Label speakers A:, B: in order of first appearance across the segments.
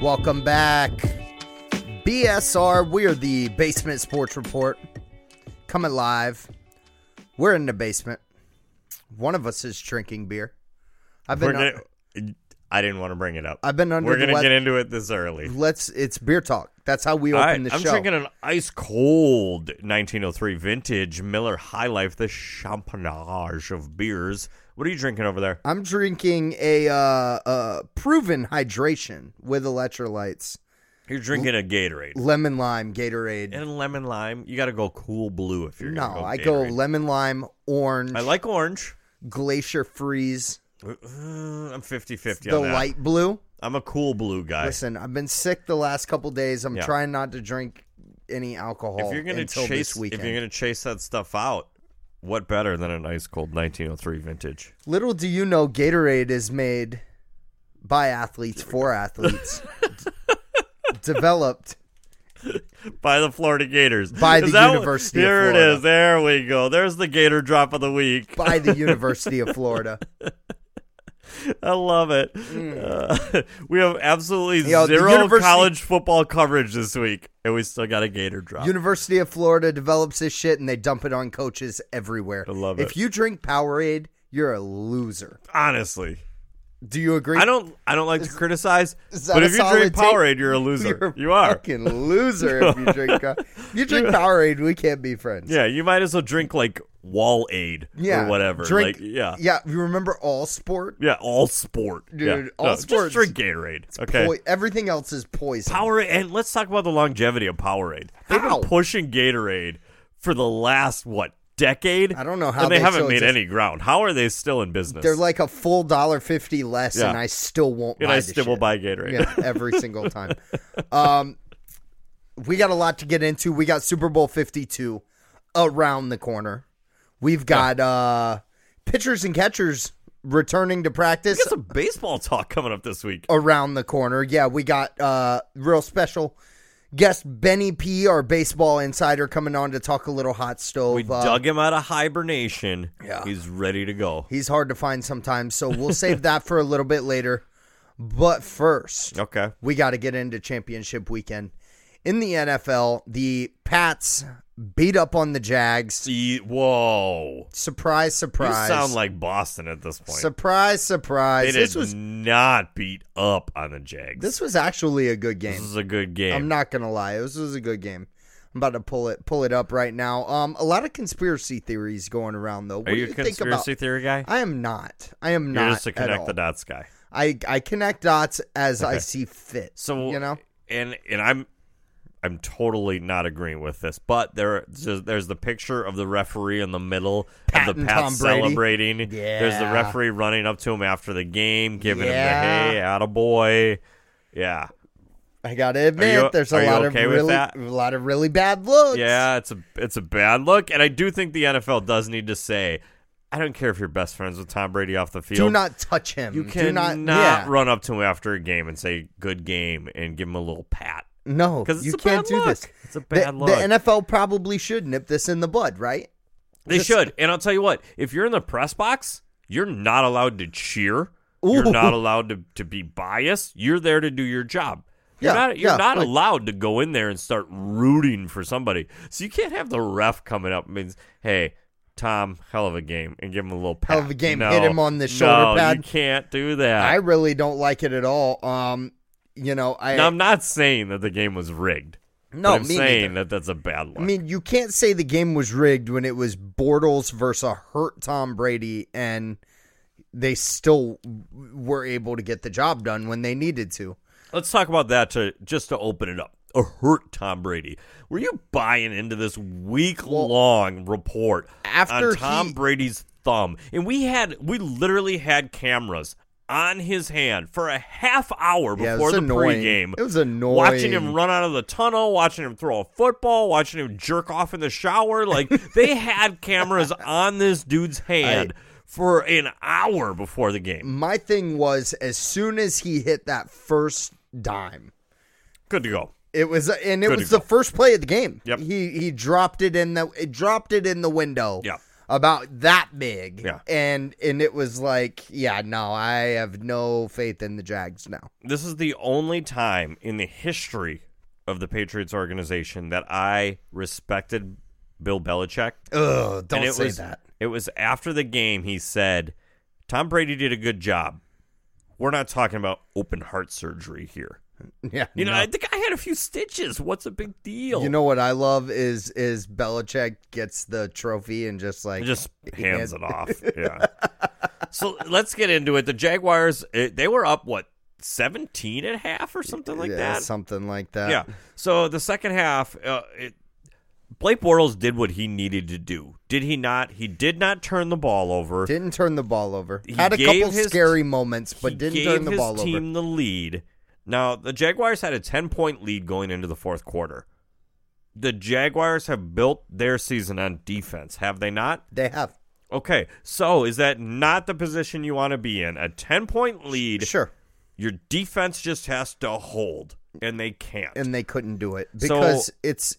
A: welcome back. BSR, we are the Basement Sports Report. Coming live. We're in the basement. One of us is drinking beer.
B: I didn't want to bring it up.
A: I've been under
B: We're going to get into it this early.
A: It's beer talk. That's how we open the show.
B: I'm drinking an ice cold 1903 vintage Miller High Life, the champagnage of beers. What are you drinking over there?
A: I'm drinking a proven hydration with electrolytes.
B: You're drinking a Gatorade.
A: Lemon lime Gatorade.
B: And lemon lime, you got to go cool blue if you're going to go
A: I
B: Gatorade.
A: go lemon lime, orange.
B: I like orange.
A: Glacier Freeze.
B: I'm 50-50
A: The
B: on that.
A: light blue.
B: I'm a cool blue guy.
A: Listen, I've been sick the last couple days. I'm trying not to drink any alcohol
B: If you're going
A: until this weekend.
B: If you're going to chase that stuff out, what better than an ice cold 1903 vintage?
A: Little do you know, Gatorade is made by athletes for athletes. Developed
B: by the Florida Gators.
A: By the University of Florida.
B: There it is. There we go. There's the Gator drop of the week.
A: By the University of Florida.
B: I love it. We have absolutely zero college football coverage this week, and we still got a Gator drop.
A: University of Florida develops this shit, and they dump it on coaches everywhere.
B: I love it.
A: If you drink Powerade, you're a loser.
B: Honestly.
A: Do you agree?
B: I don't like to criticize,
A: but
B: if you drink Powerade, you're a loser.
A: You are. Fucking loser if you drink Powerade, we can't be friends.
B: Yeah, you might as well drink like Wall-Aid or whatever.
A: Yeah, you remember All Sport?
B: Yeah, All Sport.
A: Dude,
B: All Sport. Just drink Gatorade. Okay.
A: Everything else is poison.
B: Powerade, and let's talk about the longevity of Powerade. They've been pushing Gatorade for the last, decade?
A: I don't know how
B: and they haven't made any ground. How are they still in business?
A: They're like a full $1.50 less, and I still won't buy
B: I still will buy Gatorade.
A: Yeah, every single time. We got a lot to get into. We got Super Bowl 52 around the corner. We've got pitchers and catchers returning to practice.
B: We got some baseball talk coming up this week.
A: Around the corner. Yeah, we got real special guest Benny P, our baseball insider, coming on to talk a little hot stove.
B: We dug him out of hibernation.
A: Yeah.
B: He's ready to go.
A: He's hard to find sometimes, so we'll save that for a little bit later. But first, we got to get into championship weekend. In the NFL, the Pats beat up on the Jags.
B: Whoa.
A: Surprise, surprise.
B: You sound like Boston at this point.
A: Surprise, surprise.
B: They did not beat up on the Jags.
A: This was actually a good game.
B: This was a good game.
A: I'm not going to lie. This was a good game. I'm about to pull it up right now. A lot of conspiracy theories going around, though. What
B: Are you
A: do
B: a conspiracy theory guy?
A: I am not. You're
B: just a connect the dots guy.
A: I connect dots as I see fit.
B: So,
A: you know?
B: And I'm totally not agreeing with this, but there's the picture of the referee in the middle of the Pats celebrating.
A: Yeah.
B: There's the referee running up to him after the game, giving him the hey, attaboy. Yeah.
A: I gotta admit, there's a lot of really bad looks.
B: Yeah, it's a bad look, and I do think the NFL does need to say, I don't care if you're best friends with Tom Brady off the field.
A: Do not touch him.
B: You cannot run up to him after a game and say good game and give him a little pat.
A: No,
B: because
A: you can't do this.
B: It's a bad look.
A: The NFL probably should nip this in the bud, right?
B: They should. And I'll tell you what, if you're in the press box, you're not allowed to cheer. Ooh. You're not allowed to be biased. You're there to do your job. You're not allowed to go in there and start rooting for somebody. So you can't have the ref coming up and means, hey, Tom, hell of a game, and give him a little pat.
A: Hell of a game, hit him on the shoulder pad.
B: You can't do that.
A: I really don't like it at all. I'm
B: not saying that the game was rigged.
A: No,
B: I'm saying that that's a bad look.
A: I mean, you can't say the game was rigged when it was Bortles versus a hurt Tom Brady, and they still were able to get the job done when they needed to.
B: Let's talk about that just to open it up. A hurt Tom Brady. Were you buying into this week-long report on Tom Brady's thumb? And we literally had cameras on his hand for a half hour before the pregame.
A: It was annoying.
B: Watching him run out of the tunnel, watching him throw a football, watching him jerk off in the shower. Like, they had cameras on this dude's hand for an hour before the game.
A: My thing was, as soon as he hit that first dime,
B: good to go.
A: It was the first play of the game.
B: Yep.
A: He dropped it in the window.
B: Yeah.
A: about that big.
B: Yeah.
A: And it was like, yeah, no, I have no faith in the Jags now.
B: This is the only time in the history of the Patriots organization that I respected Bill Belichick.
A: Ugh, don't say that.
B: It was after the game he said, Tom Brady did a good job. We're not talking about open heart surgery here.
A: Yeah,
B: the guy had a few stitches. What's a big deal?
A: You know what I love is Belichick gets the trophy and just
B: hands it off. Yeah. So let's get into it. The Jaguars, they were up 17 at half or something like that.
A: Something like that.
B: Yeah. So the second half, Blake Bortles did what he needed to do. Did he not? He did not turn the ball over.
A: Didn't turn the ball over. Had a couple scary moments, but didn't turn the ball over.
B: He gave his team the lead. Now, the Jaguars had a 10-point lead going into the fourth quarter. The Jaguars have built their season on defense, have they not?
A: They have.
B: Okay, so is that not the position you want to be in? A 10-point lead.
A: Sure.
B: Your defense just has to hold, and they can't.
A: And they couldn't do it because it's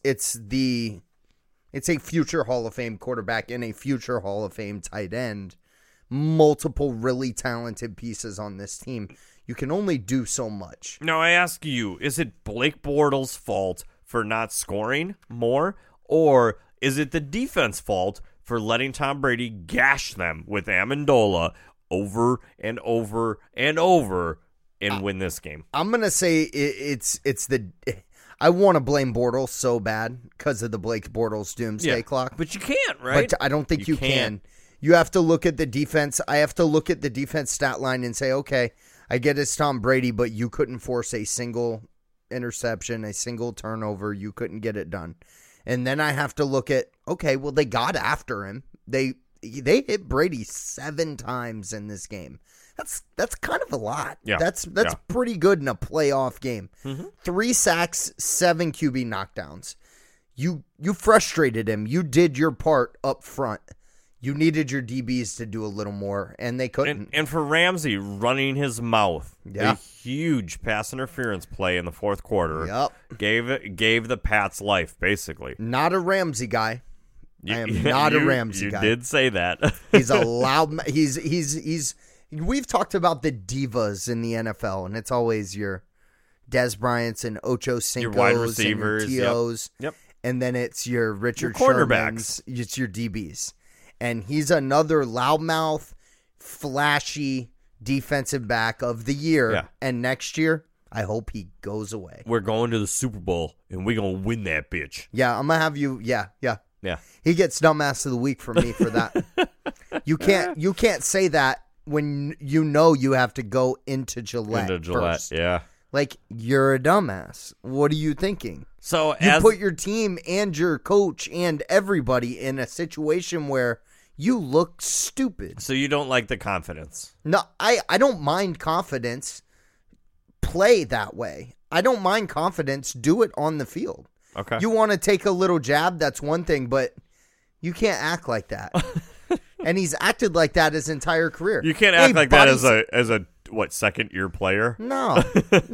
A: a future Hall of Fame quarterback and a future Hall of Fame tight end. Multiple really talented pieces on this team. You can only do so much.
B: Now, I ask you, is it Blake Bortles' fault for not scoring more? Or is it the defense fault for letting Tom Brady gash them with Amendola over and over and over and win this game?
A: I'm going to say it's the... I want to blame Bortles so bad because of the Blake Bortles doomsday clock.
B: But you can't, right?
A: But I don't think you can. You have to look at the defense. I have to look at the defense stat line and say, okay, I get it's Tom Brady, but you couldn't force a single interception, a single turnover. You couldn't get it done. And then I have to look at, okay, well, they got after him. They hit Brady 7 times in this game. That's kind of a lot.
B: Yeah.
A: That's pretty good in a playoff game.
B: Mm-hmm.
A: 3 sacks, 7 QB knockdowns. You frustrated him. You did your part up front. You needed your DBs to do a little more, and they couldn't.
B: And for Ramsey running his mouth, a huge pass interference play in the fourth quarter gave the Pats life, basically.
A: Not a Ramsey guy. I am not a Ramsey guy.
B: You did say that.
A: He's a loud. He's. We've talked about the divas in the NFL, and it's always your Dez Bryants and Ocho Cincos, your wide receivers, and your TOs,
B: yep.
A: And then it's your Richard
B: Shermans,
A: it's your DBs. And he's another loudmouth, flashy defensive back of the year.
B: Yeah.
A: And next year, I hope he goes away.
B: We're going to the Super Bowl, and we're going to win that bitch.
A: Yeah, I'm going to have you. Yeah.
B: Yeah.
A: He gets dumbass of the week from me for that. You can't say that when you know you have to go into Gillette first.
B: Yeah.
A: Like, you're a dumbass. What are you thinking?
B: So
A: you put your team and your coach and everybody in a situation where you look stupid.
B: So you don't like the confidence?
A: No, I don't mind confidence. Play that way. I don't mind confidence. Do it on the field.
B: Okay.
A: You want to take a little jab, that's one thing, but you can't act like that. And he's acted like that his entire career.
B: You can't act like that as a second year player?
A: No.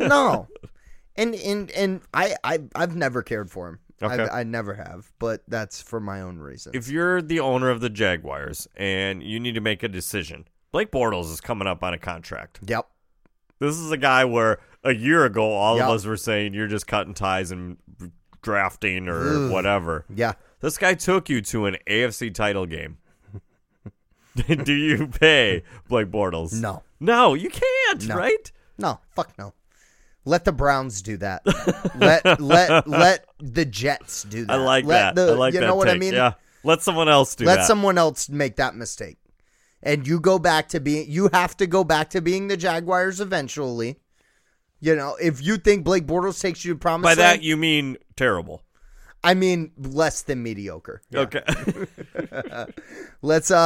A: And I've never cared for him. Okay. I never have, but that's for my own reasons.
B: If you're the owner of the Jaguars and you need to make a decision, Blake Bortles is coming up on a contract.
A: Yep.
B: This is a guy where a year ago all of us were saying you're just cutting ties and drafting or whatever.
A: Yeah.
B: This guy took you to an AFC title game. Do you pay Blake Bortles?
A: No.
B: No, you can't, right?
A: No, fuck no. Let the Browns do that. let the Jets do that.
B: I like that. I like that.
A: You know what I mean?
B: Yeah. Let someone else do that.
A: Let someone else make that mistake. And you have to go back to being the Jaguars eventually. You know, if you think Blake Bortles takes you to promised land.
B: By that you mean terrible.
A: I mean less than mediocre.
B: Yeah. Okay.
A: Let's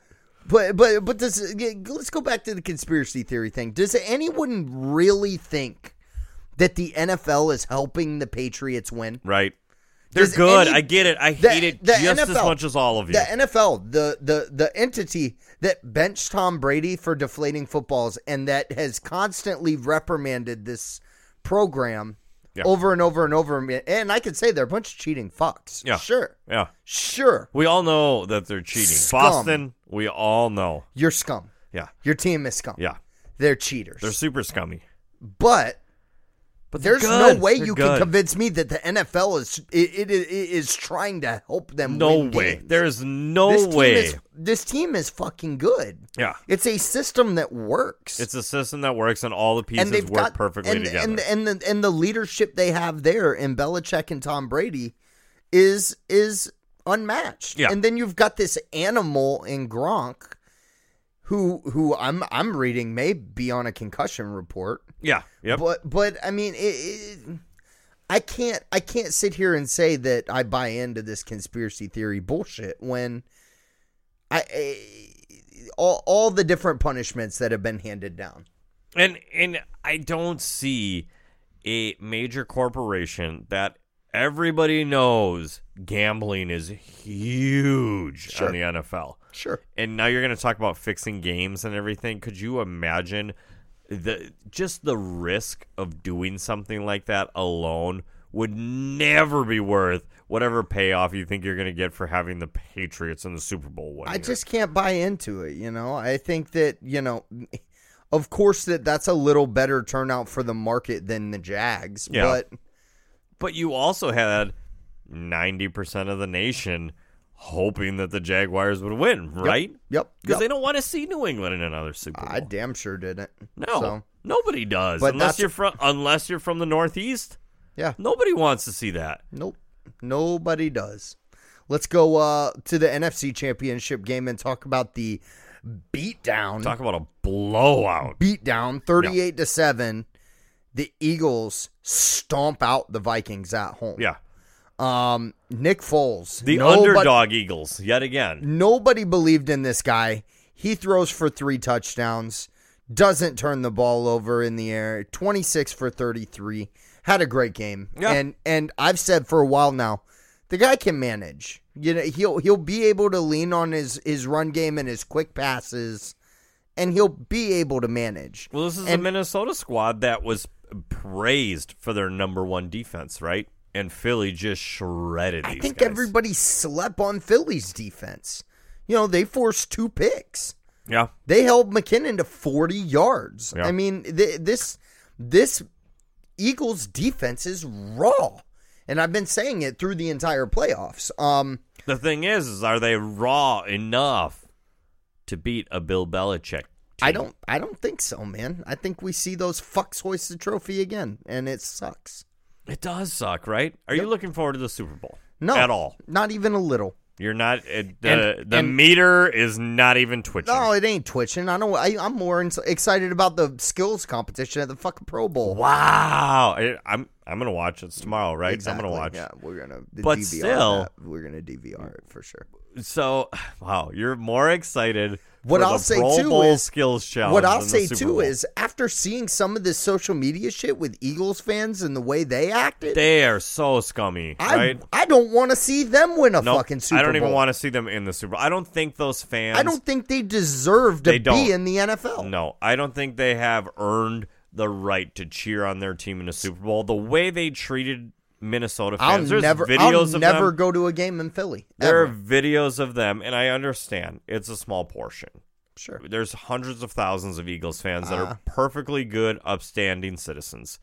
A: let's go back to the conspiracy theory thing. Does anyone really think that the NFL is helping the Patriots win?
B: Right. They're good. I get it. I hate it just NFL, as much as all of you.
A: The NFL, the entity that benched Tom Brady for deflating footballs and that has constantly reprimanded this program over and over and over. And I could say they're a bunch of cheating fucks.
B: Yeah.
A: Sure.
B: Yeah.
A: Sure.
B: We all know that they're cheating.
A: Scum.
B: Boston, we all know.
A: You're scum.
B: Yeah.
A: Your team is scum.
B: Yeah.
A: They're cheaters.
B: They're super scummy.
A: But there's no way you can convince me that the NFL is trying to help them win games.
B: There's no way.
A: This team is fucking good.
B: Yeah.
A: It's a system that works.
B: It's a system that works, and all the pieces work perfectly together.
A: And the leadership they have there in Belichick and Tom Brady is unmatched.
B: Yeah.
A: And then you've got this animal in Gronk who I'm reading may be on a concussion report.
B: Yeah. Yep.
A: But I mean, I can't sit here and say that I buy into this conspiracy theory bullshit when all the different punishments that have been handed down.
B: And I don't see a major corporation that everybody knows gambling is huge on the NFL.
A: Sure.
B: And now you're going to talk about fixing games and everything. Could you imagine the risk of doing something like that alone would never be worth whatever payoff you think you're going to get for having the Patriots in the Super Bowl winning.
A: I just can't buy into it, I think that, of course that's a little better turnout for the market than the Jags,
B: but you also had 90% of the nation hoping that the Jaguars would win, right?
A: Yep.
B: Because they don't want to see New England in another Super Bowl.
A: I damn sure didn't.
B: No, nobody does. But unless you're from the Northeast.
A: Yeah.
B: Nobody wants to see that.
A: Nope. Nobody does. Let's go to the NFC Championship game and talk about the beatdown.
B: Talk about a blowout.
A: Beatdown, 38-7. The Eagles stomp out the Vikings at home.
B: Yeah.
A: Nick Foles.
B: The underdog Eagles, yet again.
A: Nobody believed in this guy. He throws for 3 touchdowns. Doesn't turn the ball over in the air. 26 for 33. Had a great game.
B: Yeah.
A: And I've said for a while now, the guy can manage. He'll be able to lean on his run game and his quick passes, and he'll be able to manage.
B: Well, this is a Minnesota squad that was praised for their number 1 defense, right? And Philly just shredded these guys.
A: I think everybody slept on Philly's defense. They forced 2 picks.
B: Yeah.
A: They held McKinnon to 40 yards.
B: Yeah.
A: I mean, this Eagles defense is raw. And I've been saying it through the entire playoffs.
B: The thing is are they raw enough to beat a Bill Belichick team?
A: I don't think so, man. I think we see those fucks hoist the trophy again, and it sucks.
B: It does suck, right? Are you looking forward to the Super Bowl?
A: No.
B: At all?
A: Not even a little.
B: You're not the meter is not even twitching.
A: No, it ain't twitching. I'm more excited about the skills competition at the fucking Pro Bowl.
B: Wow. I'm gonna watch it tomorrow, right?
A: Exactly.
B: I'm gonna watch.
A: Yeah, we're gonna
B: DVR
A: we're gonna DVR it for sure.
B: So, wow, you're more excited.
A: What
B: for
A: I'll
B: the
A: say
B: Pro
A: too
B: Bowl
A: is
B: skills challenge.
A: What I'll
B: than
A: say
B: the Super
A: too
B: Bowl.
A: is after seeing some of this social media shit with Eagles fans and the way they acted,
B: they are so scummy. Right?
A: I don't want to see them win a fucking Super Bowl.
B: I don't even want to see them in the Super Bowl. I don't think those fans.
A: I don't think they deserve to be in the NFL.
B: No, I don't think they have earned the right to cheer on their team in a Super Bowl. The way they treated Minnesota fans. There's videos of them.
A: I'll never go to a game in Philly.
B: There are videos of them, and I understand it's a small portion.
A: Sure.
B: There's hundreds of thousands of Eagles fans that are perfectly good, upstanding citizens.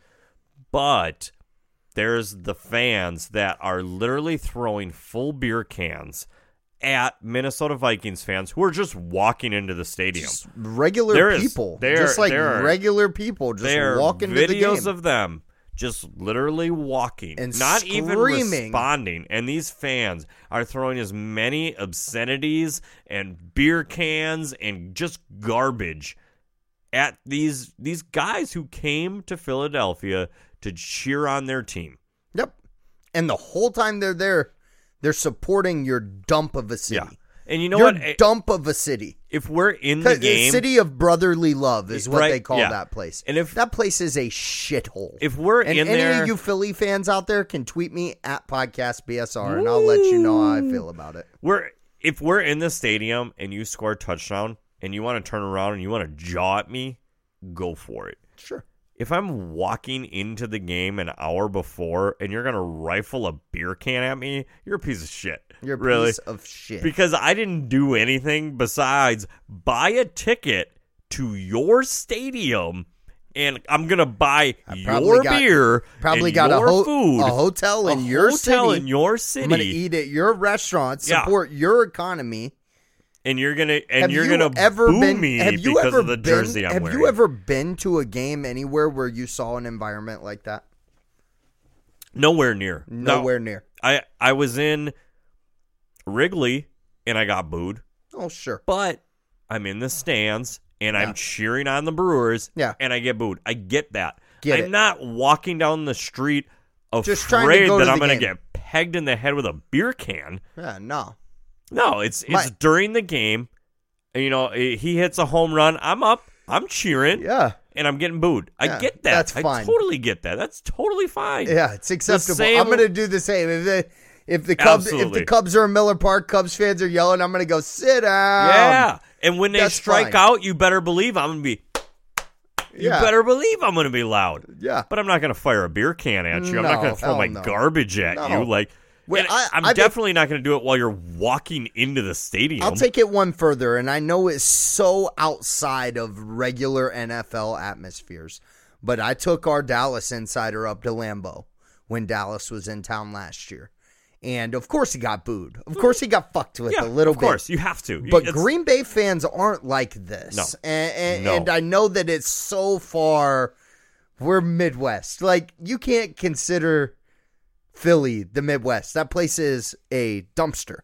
B: But there's the fans that are literally throwing full beer cans at Minnesota Vikings fans who are just walking into the stadium.
A: Just regular people. Just regular people just walking into the game.
B: Videos of them just literally walking,
A: and
B: not
A: screaming.
B: Even responding. And these fans are throwing as many obscenities and beer cans and just garbage at these guys who came to Philadelphia to cheer on their team.
A: Yep. And the whole time they're there, they're supporting your dump of a city.
B: Yeah. And you know
A: your
B: what?
A: Dump of a city.
B: If we're in the game,
A: the city of brotherly love is what they call that place.
B: And if
A: that place is a shithole.
B: If we're in there,
A: any of you Philly fans out there can tweet me at podcastbsr, and I'll let you know how I feel about it.
B: If we're in the stadium and you score a touchdown and you want to turn around and you want to jaw at me, go for it.
A: Sure.
B: if I'm walking into the game an hour before and you're going to rifle a beer can at me, you're a piece of shit.
A: You're a piece of shit.
B: Because I didn't do anything besides buy a ticket to your stadium, and I'm going to buy your beer,
A: probably got
B: food,
A: a hotel in your city.
B: I'm going to
A: eat at your restaurant, support your economy.
B: And you're gonna boo me because of the jersey I'm wearing.
A: Have you ever been to a game anywhere where you saw an environment like that?
B: Nowhere near.
A: Nowhere near.
B: I was in Wrigley and I got booed.
A: Oh, sure.
B: But I'm in the stands and I'm cheering on the Brewers.
A: Yeah.
B: And I get booed. I get that. I'm not walking down the street
A: afraid
B: that I'm going to get pegged in the head with a beer can.
A: Yeah, no.
B: No, it's during the game. You know, he hits a home run. I'm up. I'm cheering.
A: Yeah.
B: And I'm getting booed. I get that.
A: That's fine.
B: I totally get that. That's totally fine.
A: Yeah, it's acceptable. I'm going to do the same. If the Cubs are in Miller Park, Cubs fans are yelling, I'm going to go sit down.
B: Yeah. And when they strike out, you better believe I'm going to be You better believe I'm going to be loud.
A: Yeah.
B: But I'm not going to fire a beer can at you. I'm not going to throw my garbage at you. Like, I'm definitely not going to do it while you're walking into the stadium.
A: I'll take it one further, and I know it's so outside of regular NFL atmospheres, but I took our Dallas insider up to Lambeau when Dallas was in town last year. And, of course, he got booed. Of course, he got fucked with a little bit.
B: Of course, you have to.
A: But Green Bay fans aren't like this.
B: No.
A: And I know that it's so far, we're Midwest. Like, you can't consider Philly the Midwest. That place is a dumpster.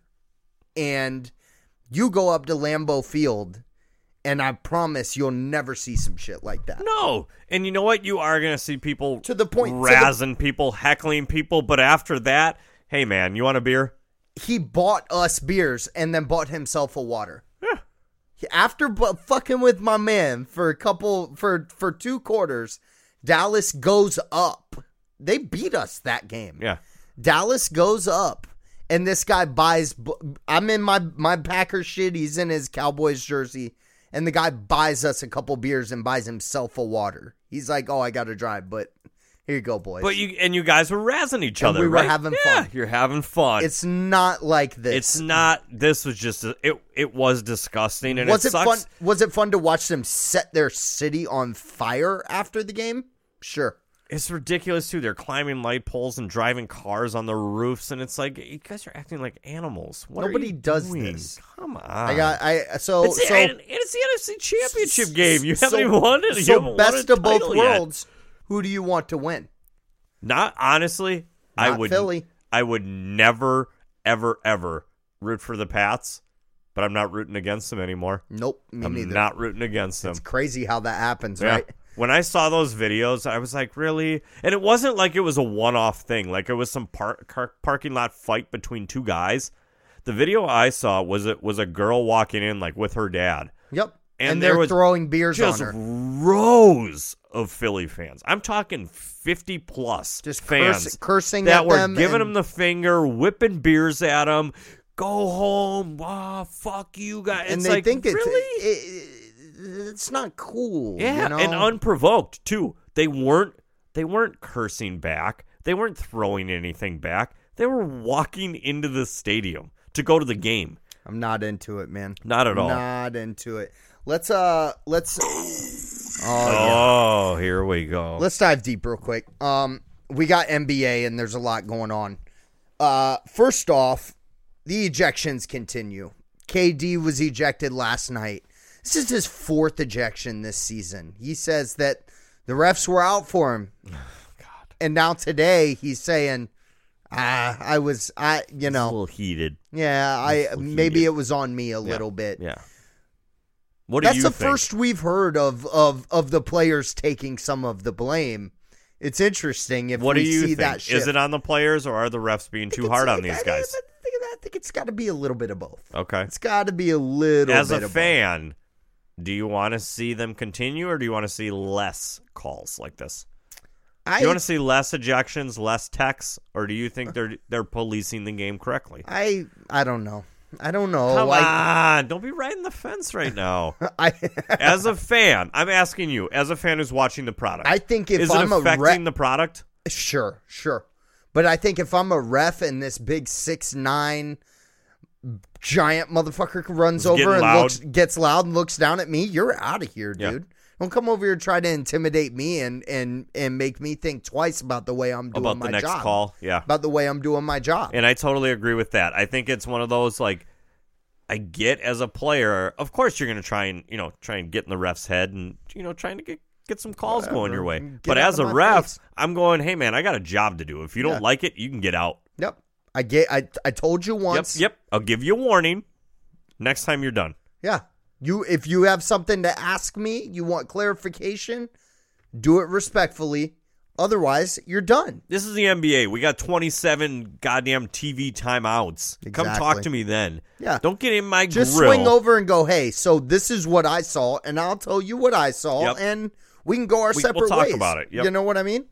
A: And you go up to Lambeau Field, and I promise you'll never see some shit like that.
B: No. And you know what? You are going to see people
A: to the point
B: razzing people, heckling people. But after that, hey, man, you want a beer?
A: He bought us beers and then bought himself a water.
B: Yeah.
A: After fucking with my man for for 2 quarters, Dallas goes up. They beat us that game.
B: Yeah.
A: Dallas goes up, and this guy buys. I'm in my Packers shit. He's in his Cowboys jersey, and the guy buys us a couple beers and buys himself a water. He's like, "Oh, I got to drive, but here you go, boys."
B: But you guys were razzing each other.
A: We were having fun.
B: Yeah, you're having fun.
A: It's not like this.
B: It's not. This was just it was disgusting, and
A: was
B: it sucks.
A: fun? Was it fun to watch them set their city on fire after the game? Sure.
B: It's ridiculous too. They're climbing light poles and driving cars on the roofs, and it's like you guys are acting like animals.
A: Nobody does this.
B: Come on.
A: It's the
B: NFC Championship game. You haven't even won it.
A: So best of both worlds. Who do you want to win?
B: Not honestly.
A: Philly.
B: I would never, ever, ever root for the Pats, but I'm not rooting against them anymore.
A: Nope, me neither.
B: I'm not rooting against them.
A: It's crazy how that happens, right?
B: When I saw those videos, I was like, really? And it wasn't like it was a one-off thing. Like it was some parking lot fight between 2 guys. The video I saw was a girl walking in like with her dad.
A: Yep. And there was throwing beers on her.
B: Just rows of Philly fans. I'm talking 50 plus
A: just
B: fans
A: cursing
B: that
A: at
B: were
A: them
B: giving them the finger, whipping beers at them. Go home. Fuck you guys.
A: And
B: it's
A: they
B: like,
A: think
B: really?
A: It's not cool.
B: Yeah,
A: you know?
B: And unprovoked too. They weren't cursing back. They weren't throwing anything back. They were walking into the stadium to go to the game.
A: I'm not into it, man.
B: Not at all.
A: Not into it. Let's
B: here we go.
A: Let's dive deep real quick. We got NBA and there's a lot going on. First off, the ejections continue. KD was ejected last night. This is his 4th ejection this season. He says that the refs were out for him.
B: Oh, God.
A: And now today he's saying, I was
B: a little heated.
A: Yeah, maybe it was on me a little bit.
B: Yeah.
A: That's the first we've heard of the players taking some of the blame. It's interesting if we see that shit.
B: Is it on the players or are the refs being too hard on these guys?
A: I think it's got to be a little bit of both.
B: Okay.
A: It's got to be a little bit of both.
B: As a fan, do you want to see them continue or do you want to see less calls like this? Do you want to see less ejections, less techs, or do you think they're policing the game correctly?
A: I don't know. I don't know.
B: Come on. Don't be riding the fence right now. As a fan, I'm asking you, as a fan who's watching the product.
A: I think if
B: is
A: I'm
B: it affecting the product?
A: Sure. But I think if I'm a ref and this big 6'9" giant motherfucker runs over and gets loud and looks down at me, you're out of here, dude. Yeah. Don't come over here and try to intimidate me and make me think twice about the way I'm doing my job.
B: About the next call, yeah.
A: About the way I'm doing my job.
B: And I totally agree with that. I think it's one of those, like, I get as a player, of course you're going to try and get in the ref's head and, trying to get some calls going your way. But as a ref, I'm going, hey, man, I got a job to do. If you don't like it, you can get out.
A: Yep. I told you once.
B: Yep. I'll give you a warning next time you're done.
A: Yeah. If you have something to ask me, you want clarification, do it respectfully. Otherwise, you're done.
B: This is the NBA. We got 27 goddamn TV timeouts. Exactly. Come talk to me then.
A: Yeah.
B: Don't get in my
A: Just
B: grill.
A: swing over and go, hey, so this is what I saw, and I'll tell you what I saw, and we can go our separate ways.
B: We'll talk about it. Yep.
A: You know what I mean?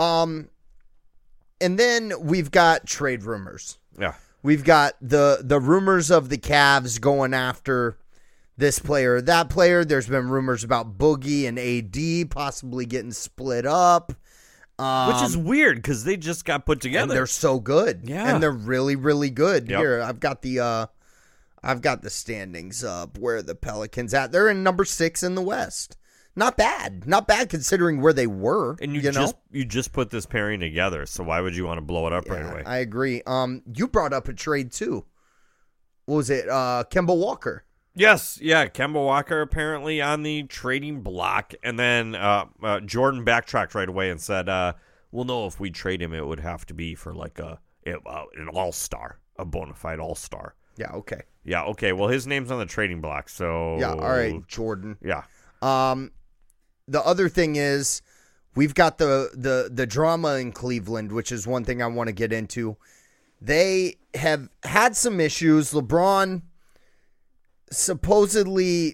A: And then we've got trade rumors.
B: Yeah.
A: We've got the rumors of the Cavs going after this player or that player. There's been rumors about Boogie and AD possibly getting split up.
B: Which is weird because they just got put together.
A: And they're so good.
B: Yeah.
A: And they're really, really good. Yep. Here, I've got the standings up where the Pelicans at. They're in number 6 in the West. Not bad. Not bad considering where they were.
B: And you just put this pairing together, so why would you want to blow it up right away?
A: I agree. You brought up a trade too. What was it? Kemba Walker.
B: Yes, yeah, Kemba Walker apparently on the trading block, and then Jordan backtracked right away and said, "Well, no, if we trade him, it would have to be for like an all-star, a bona fide all-star."
A: Yeah. Okay.
B: Yeah. Okay. Well, his name's on the trading block, so
A: yeah. All right, Jordan.
B: Yeah.
A: The other thing is we've got the drama in Cleveland, which is one thing I want to get into. They have had some issues. LeBron supposedly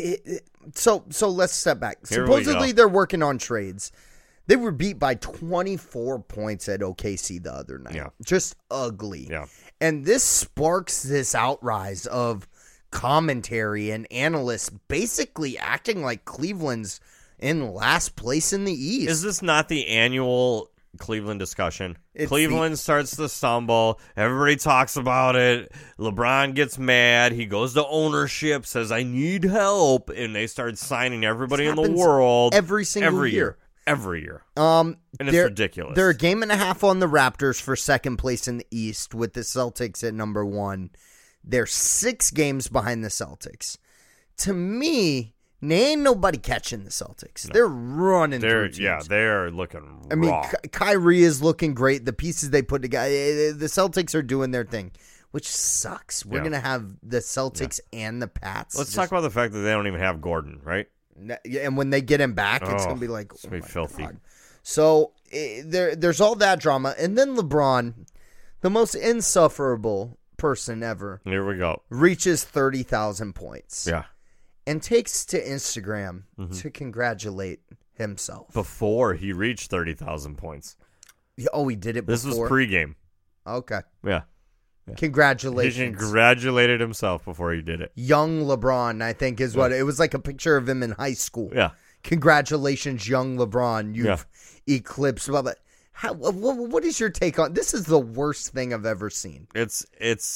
A: so let's step back. Supposedly they're working on trades. They were beat by 24 points at OKC the other night.
B: Yeah.
A: Just ugly.
B: Yeah.
A: And this sparks this outrise of commentary and analysts basically acting like Cleveland's in last place in the East.
B: Is this not the annual Cleveland discussion? Cleveland starts to stumble. Everybody talks about it. LeBron gets mad. He goes to ownership, says, I need help. And they start signing everybody in the world.
A: Every year.
B: Every year. And it's ridiculous.
A: They're a game and a half on the Raptors for second place in the East with the Celtics at number 1. They're 6 games behind the Celtics. To me, ain't nobody catching the Celtics. No. They're running through teams.
B: Yeah, they're looking raw.
A: I mean, Kyrie is looking great. The pieces they put together, the Celtics are doing their thing, which sucks. We're going to have the Celtics and the Pats.
B: Let's talk about the fact that they don't even have Gordon, right?
A: And when they get him back, it's going to be like,
B: it's going to be filthy.
A: God. So there's all that drama. And then LeBron, the most insufferable person ever.
B: Here we go.
A: Reaches 30,000 points.
B: Yeah.
A: And takes to Instagram to congratulate himself.
B: Before he reached 30,000 points.
A: Oh, he did it before?
B: This was pregame.
A: Okay.
B: Yeah.
A: Congratulations.
B: He congratulated himself before he did it.
A: Young LeBron, I think, is what it was like a picture of him in high school.
B: Yeah.
A: Congratulations, young LeBron. You've eclipsed. But what is your take on this? Is the worst thing I've ever seen.
B: It's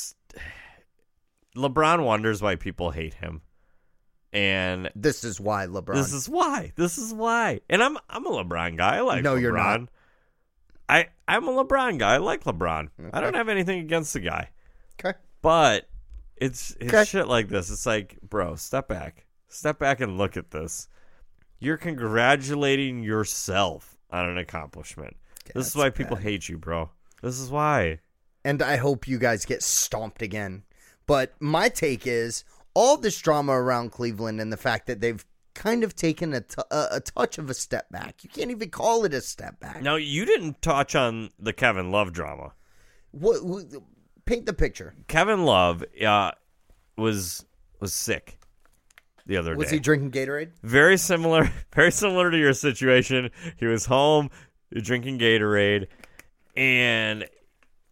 B: LeBron wonders why people hate him. And
A: this is why LeBron.
B: This is why. And I'm a LeBron guy. I like
A: no,
B: LeBron.
A: You're not.
B: I'm a LeBron guy. I like LeBron. Okay. I don't have anything against the guy.
A: Okay.
B: But it's shit like this. It's like, bro, step back. Step back and look at this. You're congratulating yourself on an accomplishment. This is why people hate you, bro. This is why.
A: And I hope you guys get stomped again. But my take is all this drama around Cleveland and the fact that they've kind of taken a touch of a step back. You can't even call it a step back.
B: Now, you didn't touch on the Kevin Love drama.
A: What paint the picture.
B: Kevin Love was sick the other day.
A: Was he drinking Gatorade?
B: Very similar to your situation. He was home drinking Gatorade and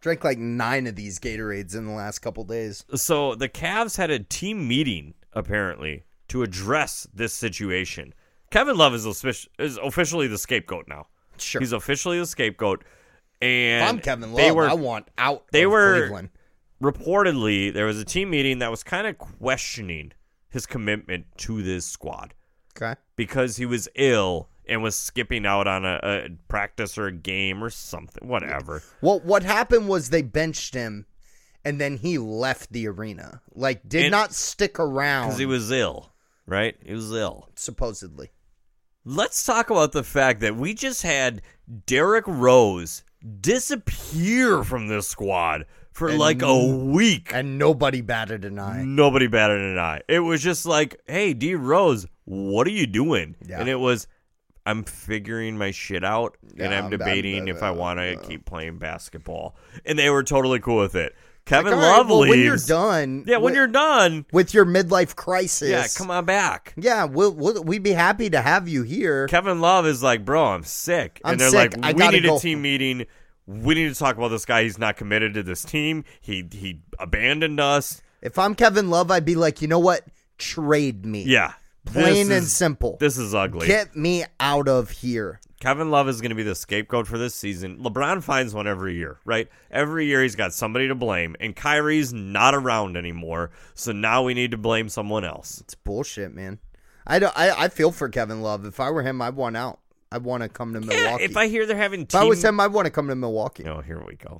A: Drank like 9 of these Gatorades in the last couple days.
B: So the Cavs had a team meeting, apparently, to address this situation. Kevin Love is officially the scapegoat now.
A: Sure.
B: He's officially the scapegoat. And
A: if I'm Kevin Love, I want out of Cleveland.
B: Reportedly, there was a team meeting that was kind of questioning his commitment to this squad.
A: Okay.
B: Because he was ill and was skipping out on a practice or a game or something, whatever.
A: Well, what happened was they benched him, and then he left the arena. Like, did not stick around.
B: Because he was ill, right? He was ill.
A: Supposedly.
B: Let's talk about the fact that we just had Derrick Rose disappear from this squad for like a week.
A: And nobody batted an eye.
B: Nobody batted an eye. It was just like, hey, D. Rose, what are you doing?
A: Yeah.
B: And it was, I'm figuring my shit out, and I'm debating if I want to keep playing basketball. And they were totally cool with it. Kevin Love leaves.
A: When you're done.
B: Yeah, when you're done.
A: With your midlife crisis.
B: Yeah, come on back.
A: Yeah, we'd be happy to have you here.
B: Kevin Love is like, bro, I'm sick. And they're like, we need a team meeting. We need to talk about this guy. He's not committed to this team. He abandoned us.
A: If I'm Kevin Love, I'd be like, you know what? Trade me.
B: Yeah.
A: Plain and simple.
B: This is ugly.
A: Get me out of here.
B: Kevin Love is going to be the scapegoat for this season. LeBron finds one every year, right? Every year he's got somebody to blame, and Kyrie's not around anymore, so now we need to blame someone else.
A: It's bullshit, man. I feel for Kevin Love. If I were him, I'd want out. I'd want to come to Milwaukee.
B: If I hear they're having
A: If I was him, I'd want to come to Milwaukee.
B: Oh, here we go.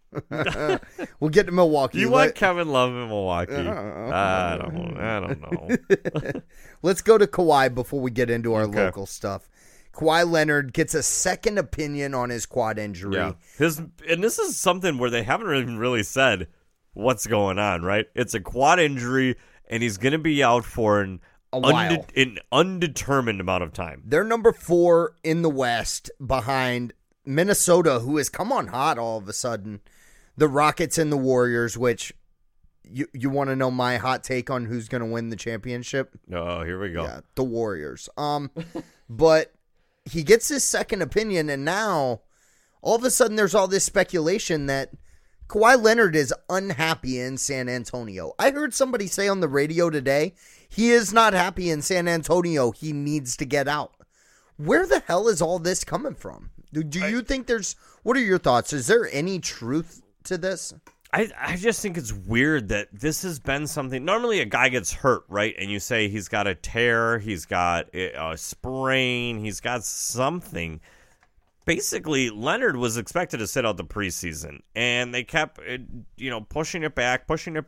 A: We'll get to Milwaukee.
B: You want Kevin Love in Milwaukee? I don't know.
A: Let's go to Kawhi before we get into our local stuff. Kawhi Leonard gets a second opinion on his quad injury.
B: Yeah. And this is something where they haven't even really said what's going on, right? It's a quad injury, and he's going to be out for an undetermined amount of time.
A: They're number 4 in the West behind Minnesota, who has come on hot all of a sudden. The Rockets and the Warriors, which you want to know my hot take on who's going to win the championship?
B: Oh, here we go.
A: Yeah, the Warriors. But he gets his second opinion, and now all of a sudden there's all this speculation that Kawhi Leonard is unhappy in San Antonio. I heard somebody say on the radio today, he is not happy in San Antonio. He needs to get out. Where the hell is all this coming from? Do you think what are your thoughts? Is there any truth to this?
B: I just think it's weird that this has been something. Normally a guy gets hurt, right? And you say he's got a tear, he's got a sprain, he's got something. Basically, Leonard was expected to sit out the preseason, and they kept, pushing it back.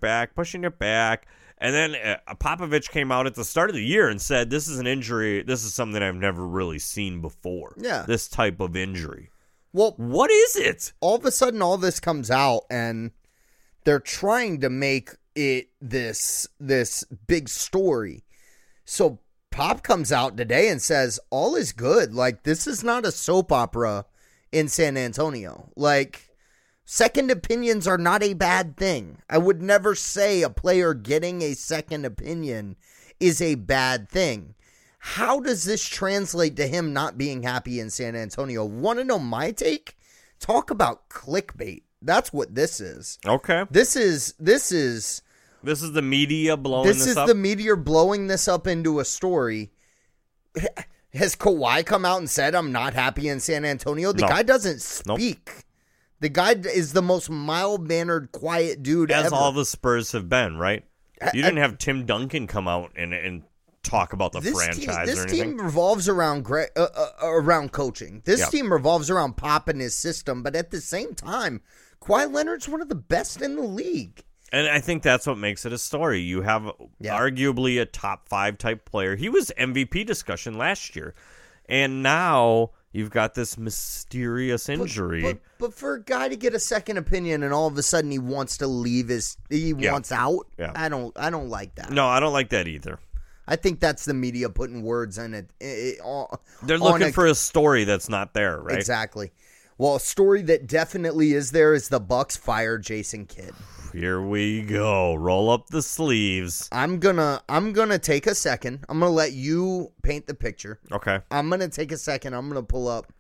B: And then Popovich came out at the start of the year and said, this is an injury. This is something I've never really seen before.
A: Yeah.
B: This type of injury.
A: Well,
B: what is it?
A: All of a sudden, all this comes out, and they're trying to make it this big story. So Pop comes out today and says, all is good. Like, this is not a soap opera in San Antonio. Like, second opinions are not a bad thing. I would never say a player getting a second opinion is a bad thing. How does this translate to him not being happy in San Antonio? Want to know my take? Talk about clickbait. That's what this is.
B: Okay.
A: This is
B: the media blowing this up?
A: This is the media blowing this up into a story. Has Kawhi come out and said, I'm not happy in San Antonio? The guy doesn't speak. Nope. The guy is the most mild-mannered, quiet dude
B: ever. As all the Spurs have been, right? You didn't have Tim Duncan come out and talk about the franchise or anything. This team
A: revolves around coaching. This team revolves around Pop and his system, but at the same time, Kawhi Leonard's one of the best in the league.
B: And I think that's what makes it a story. You have arguably a top 5 type player. He was MVP discussion last year. And now you've got this mysterious injury.
A: But for a guy to get a second opinion and all of a sudden he wants to leave, wants out, I don't like that.
B: No, I don't like that either.
A: I think that's the media putting words in it.
B: They're looking for a story that's not there, right?
A: Exactly. Well, a story that definitely is there is the Bucks fire Jason Kidd.
B: Here we go. Roll up the sleeves.
A: I'm gonna take a second. I'm gonna let you paint the picture.
B: Okay.
A: I'm gonna take a second. I'm gonna pull up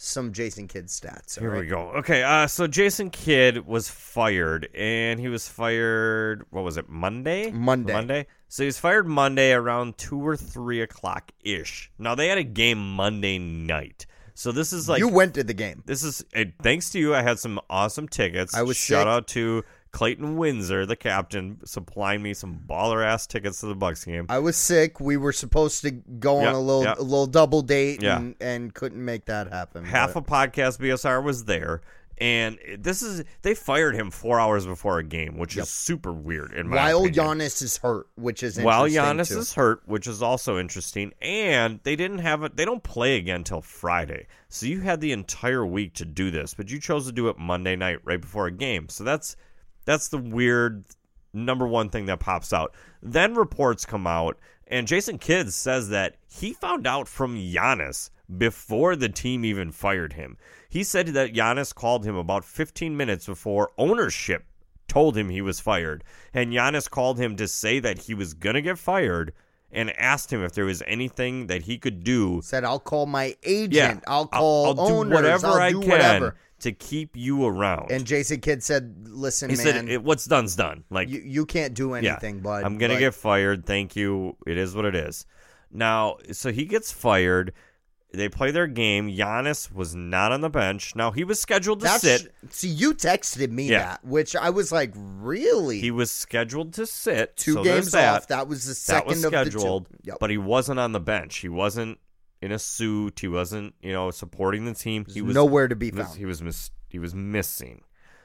A: some Jason Kidd stats.
B: Here we go. Okay, so Jason Kidd was fired, and he was fired, what was it, Monday?
A: Monday.
B: So he was fired Monday around 2 or 3 o'clock-ish. Now, they had a game Monday night. So this is like...
A: You went to the game.
B: This is... Thanks to you, I had some awesome tickets.
A: I was
B: Shout out to Clayton Windsor, the captain, supplying me some baller-ass tickets to the Bucs game.
A: I was sick. We were supposed to go on a little double date and couldn't make that happen.
B: Half a podcast BSR was there. And they fired him 4 hours before a game, which is super weird in my opinion.
A: While Giannis is hurt, which is interesting.
B: While Giannis is hurt, which is also interesting. And they don't play again until Friday. So you had the entire week to do this, but you chose to do it Monday night right before a game. So that's the weird number one thing that pops out. Then reports come out, and Jason Kidd says that he found out from Giannis before the team even fired him. He said that Giannis called him about 15 minutes before ownership told him he was fired. And Giannis called him to say that he was going to get fired and asked him if there was anything that he could do.
A: Said, I'll call my agent. I'll call
B: owners.
A: Do whatever
B: I can
A: whatever.
B: To keep you around.
A: And Jason Kidd said, listen,
B: he said, what's done's done. Like
A: you can't do anything, bud.
B: I'm going to get fired. Thank you. It is what it is. Now, so he gets fired. They play their game. Giannis was not on the bench. Now, he was scheduled to sit.
A: See, you texted me that, which I was like, really?
B: He was scheduled to sit.
A: 2 games off. That was the second of
B: scheduled,
A: the 2. Yep.
B: But he wasn't on the bench. He wasn't in a suit. He wasn't, supporting the team. He was
A: nowhere to be found.
B: He was missing.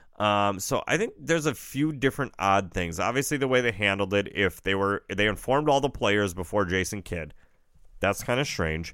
B: So I think there's a few different odd things. Obviously, the way they handled it, they informed all the players before Jason Kidd. That's kind of strange.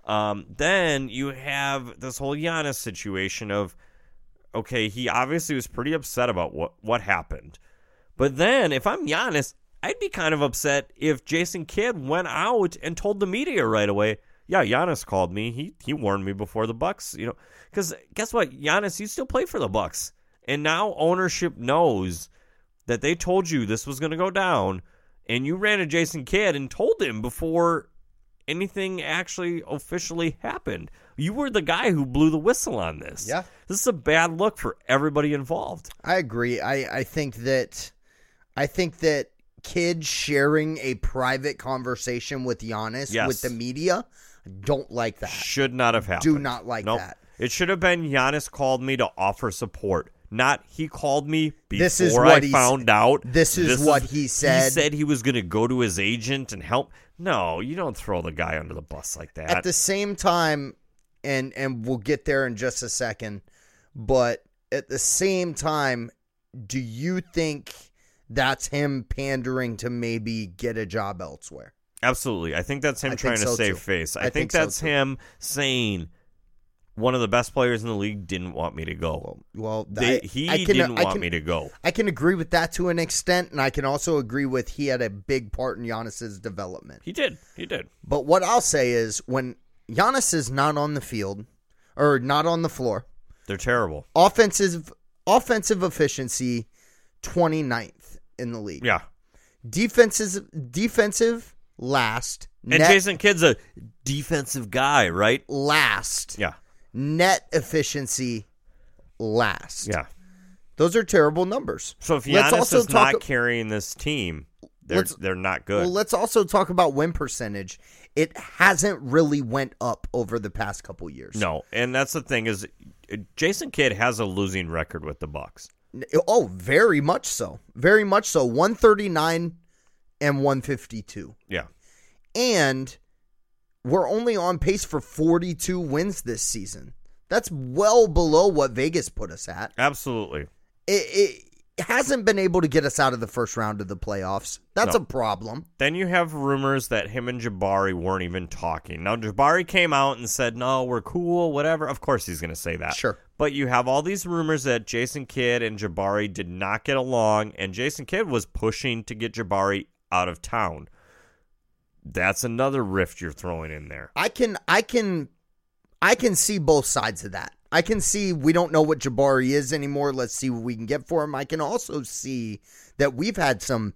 B: Then you have this whole Giannis situation of, okay, he obviously was pretty upset about what happened. But then, if I'm Giannis, I'd be kind of upset if Jason Kidd went out and told the media right away, yeah, Giannis called me. He warned me before the Bucks, because guess what? Giannis, you still play for the Bucks. And now ownership knows that they told you this was going to go down, and you ran to Jason Kidd and told him before anything actually officially happened. You were the guy who blew the whistle on this.
A: Yeah.
B: This is a bad look for everybody involved.
A: I agree. I think that Kidd sharing a private conversation with Giannis with the media, don't like that.
B: Should not have happened.
A: Do not like that.
B: It should have been Giannis called me to offer support. Not he called me before I found out.
A: This is what he said.
B: He said he was going to go to his agent and help. No, you don't throw the guy under the bus like that.
A: At the same time, and we'll get there in just a second, but at the same time, do you think that's him pandering to maybe get a job elsewhere?
B: Absolutely. I think that's him trying to save face. I think that's him saying, one of the best players in the league didn't want me to go.
A: Well,
B: he didn't want me to go.
A: I can agree with that to an extent, and I can also agree with he had a big part in Giannis's development.
B: He did.
A: But what I'll say is when Giannis is not on the field or not on the floor,
B: they're terrible.
A: Offensive efficiency, 29th in the league.
B: Yeah.
A: Defensive last.
B: And Jason Kidd's a defensive guy, right?
A: Last.
B: Yeah.
A: Net efficiency last.
B: Yeah.
A: Those are terrible numbers.
B: So if Giannis is not carrying this team, they're not good.
A: Well, let's also talk about win percentage. It hasn't really went up over the past couple years.
B: No, and that's the thing is Jason Kidd has a losing record with the Bucks.
A: Oh, very much so. Very much so. 139 and 152.
B: Yeah.
A: And we're only on pace for 42 wins this season. That's well below what Vegas put us at.
B: Absolutely.
A: It hasn't been able to get us out of the first round of the playoffs. That's a problem.
B: Then you have rumors that him and Jabari weren't even talking. Now, Jabari came out and said, no, we're cool, whatever. Of course he's going to say that.
A: Sure.
B: But you have all these rumors that Jason Kidd and Jabari did not get along, and Jason Kidd was pushing to get Jabari out of town. That's another rift you're throwing in there.
A: I can see both sides of that. I can see we don't know what Jabari is anymore. Let's see what we can get for him. I can also see that we've had some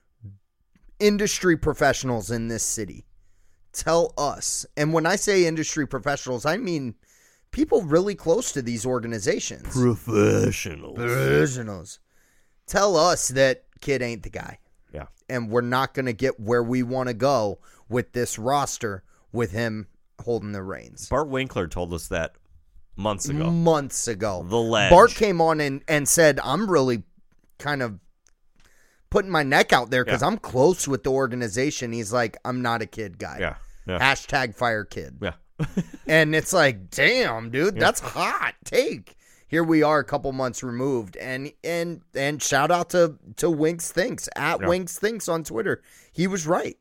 A: industry professionals in this city tell us, and when I say industry professionals, I mean people really close to these organizations.
B: Professionals.
A: Tell us that kid ain't the guy.
B: Yeah.
A: And we're not going to get where we want to go with this roster with him holding the reins.
B: Bart Winkler told us that months ago.
A: The
B: ledge.
A: Bart came on and said, I'm really kind of putting my neck out there because I'm close with the organization. He's like, I'm not a kid guy.
B: Yeah.
A: Hashtag fire kid.
B: Yeah.
A: And it's like, damn, dude, that's hot take. Here we are a couple months removed. And shout out to Winks Thinks, at Winks Thinks on Twitter. He was right.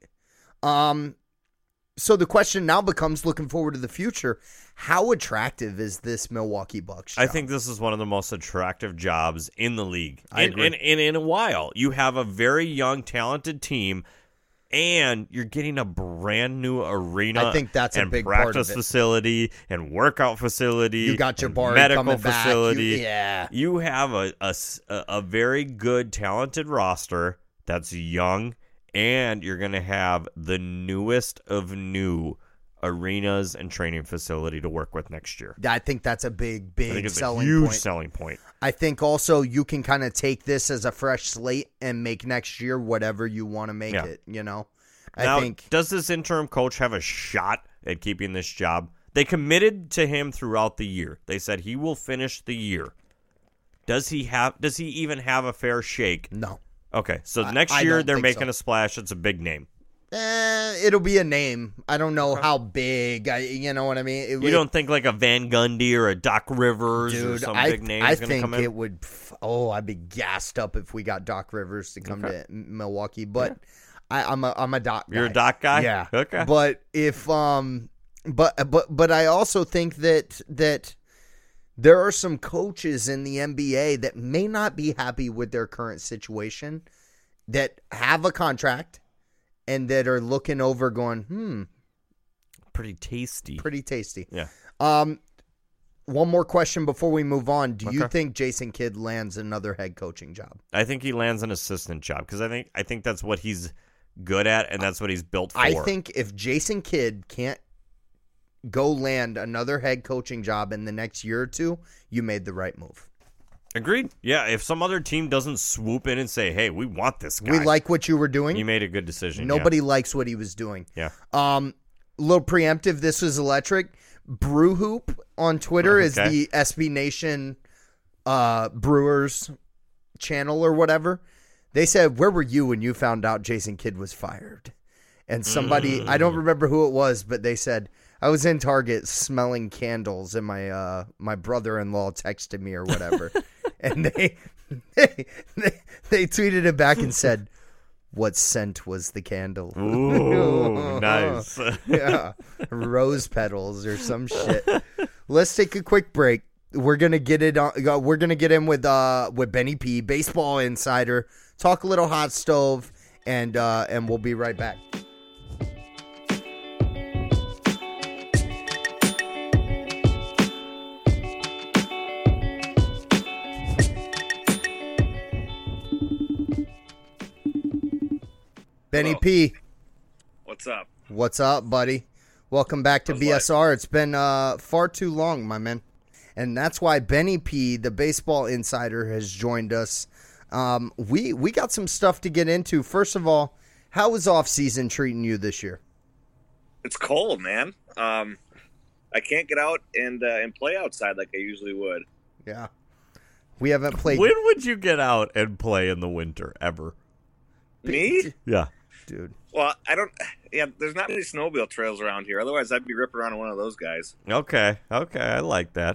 A: So the question now becomes, looking forward to the future, how attractive is this Milwaukee Bucks job?
B: I think this is one of the most attractive jobs in the league.
A: I agree.
B: And in a while, you have a very young, talented team, and you're getting a brand new arena.
A: I think that's a big part of it.
B: Practice facility and workout facility.
A: You got your bar
B: medical
A: coming
B: facility.
A: Back.
B: You have a very good, talented roster that's young, and you're going to have the newest of new arenas and training facility to work with next year.
A: I think that's a big selling
B: huge
A: point.
B: Selling point.
A: I think also you can kind of take this as a fresh slate and make next year whatever you want to make it, you know?
B: Now,
A: I think,
B: does this interim coach have a shot at keeping this job? They committed to him throughout the year. They said he will finish the year. Does he even have a fair shake?
A: No.
B: Okay, so next year they're making a splash. It's a big name.
A: It'll be a name. I don't know how big. You know what I mean?
B: You don't think like a Van Gundy or a Doc Rivers or some big name is going to come in?
A: I think it would. I'd be gassed up if we got Doc Rivers to come to Milwaukee. But I'm a Doc guy.
B: You're a Doc guy?
A: Yeah.
B: Okay.
A: But if but I also think that there are some coaches in the NBA that may not be happy with their current situation, that have a contract, and that are looking over going,
B: Pretty tasty.
A: Yeah. One more question before we move on. Do you think Jason Kidd lands another head coaching job?
B: I think he lands an assistant job because I think that's what he's good at, and that's what he's built for.
A: I think if Jason Kidd can't go land another head coaching job in the next year or two, you made the right move.
B: Agreed. Yeah, if some other team doesn't swoop in and say, hey, we want this guy.
A: We like what you were doing.
B: You made a good decision.
A: Nobody likes what he was doing.
B: Yeah.
A: Little preemptive, this was electric. Brew Hoop on Twitter is the SB Nation Brewers channel or whatever. They said, where were you when you found out Jason Kidd was fired? And somebody, I don't remember who it was, but they said, I was in Target smelling candles, and my brother-in-law texted me or whatever. And they tweeted it back and said, what scent was the candle?
B: Ooh, nice.
A: Yeah, rose petals or some shit. Let's take a quick break. We're gonna get it on. We're gonna get in with Benny P, Baseball Insider, talk a little hot stove, and we'll be right back. Benny P.
C: What's up?
A: What's up, buddy? Welcome back to BSR. It's been far too long, my man. And that's why Benny P, the Baseball Insider, has joined us. We got some stuff to get into. First of all, how is off-season treating you this year?
C: It's cold, man. I can't get out and play outside like I usually would.
A: Yeah. We haven't played.
B: When would you get out and play in the winter, ever?
C: Me?
B: Yeah.
A: Dude.
C: Well, I don't. Yeah, there's not many snowmobile trails around here. Otherwise, I'd be ripping around on one of those guys.
B: Okay. I like that.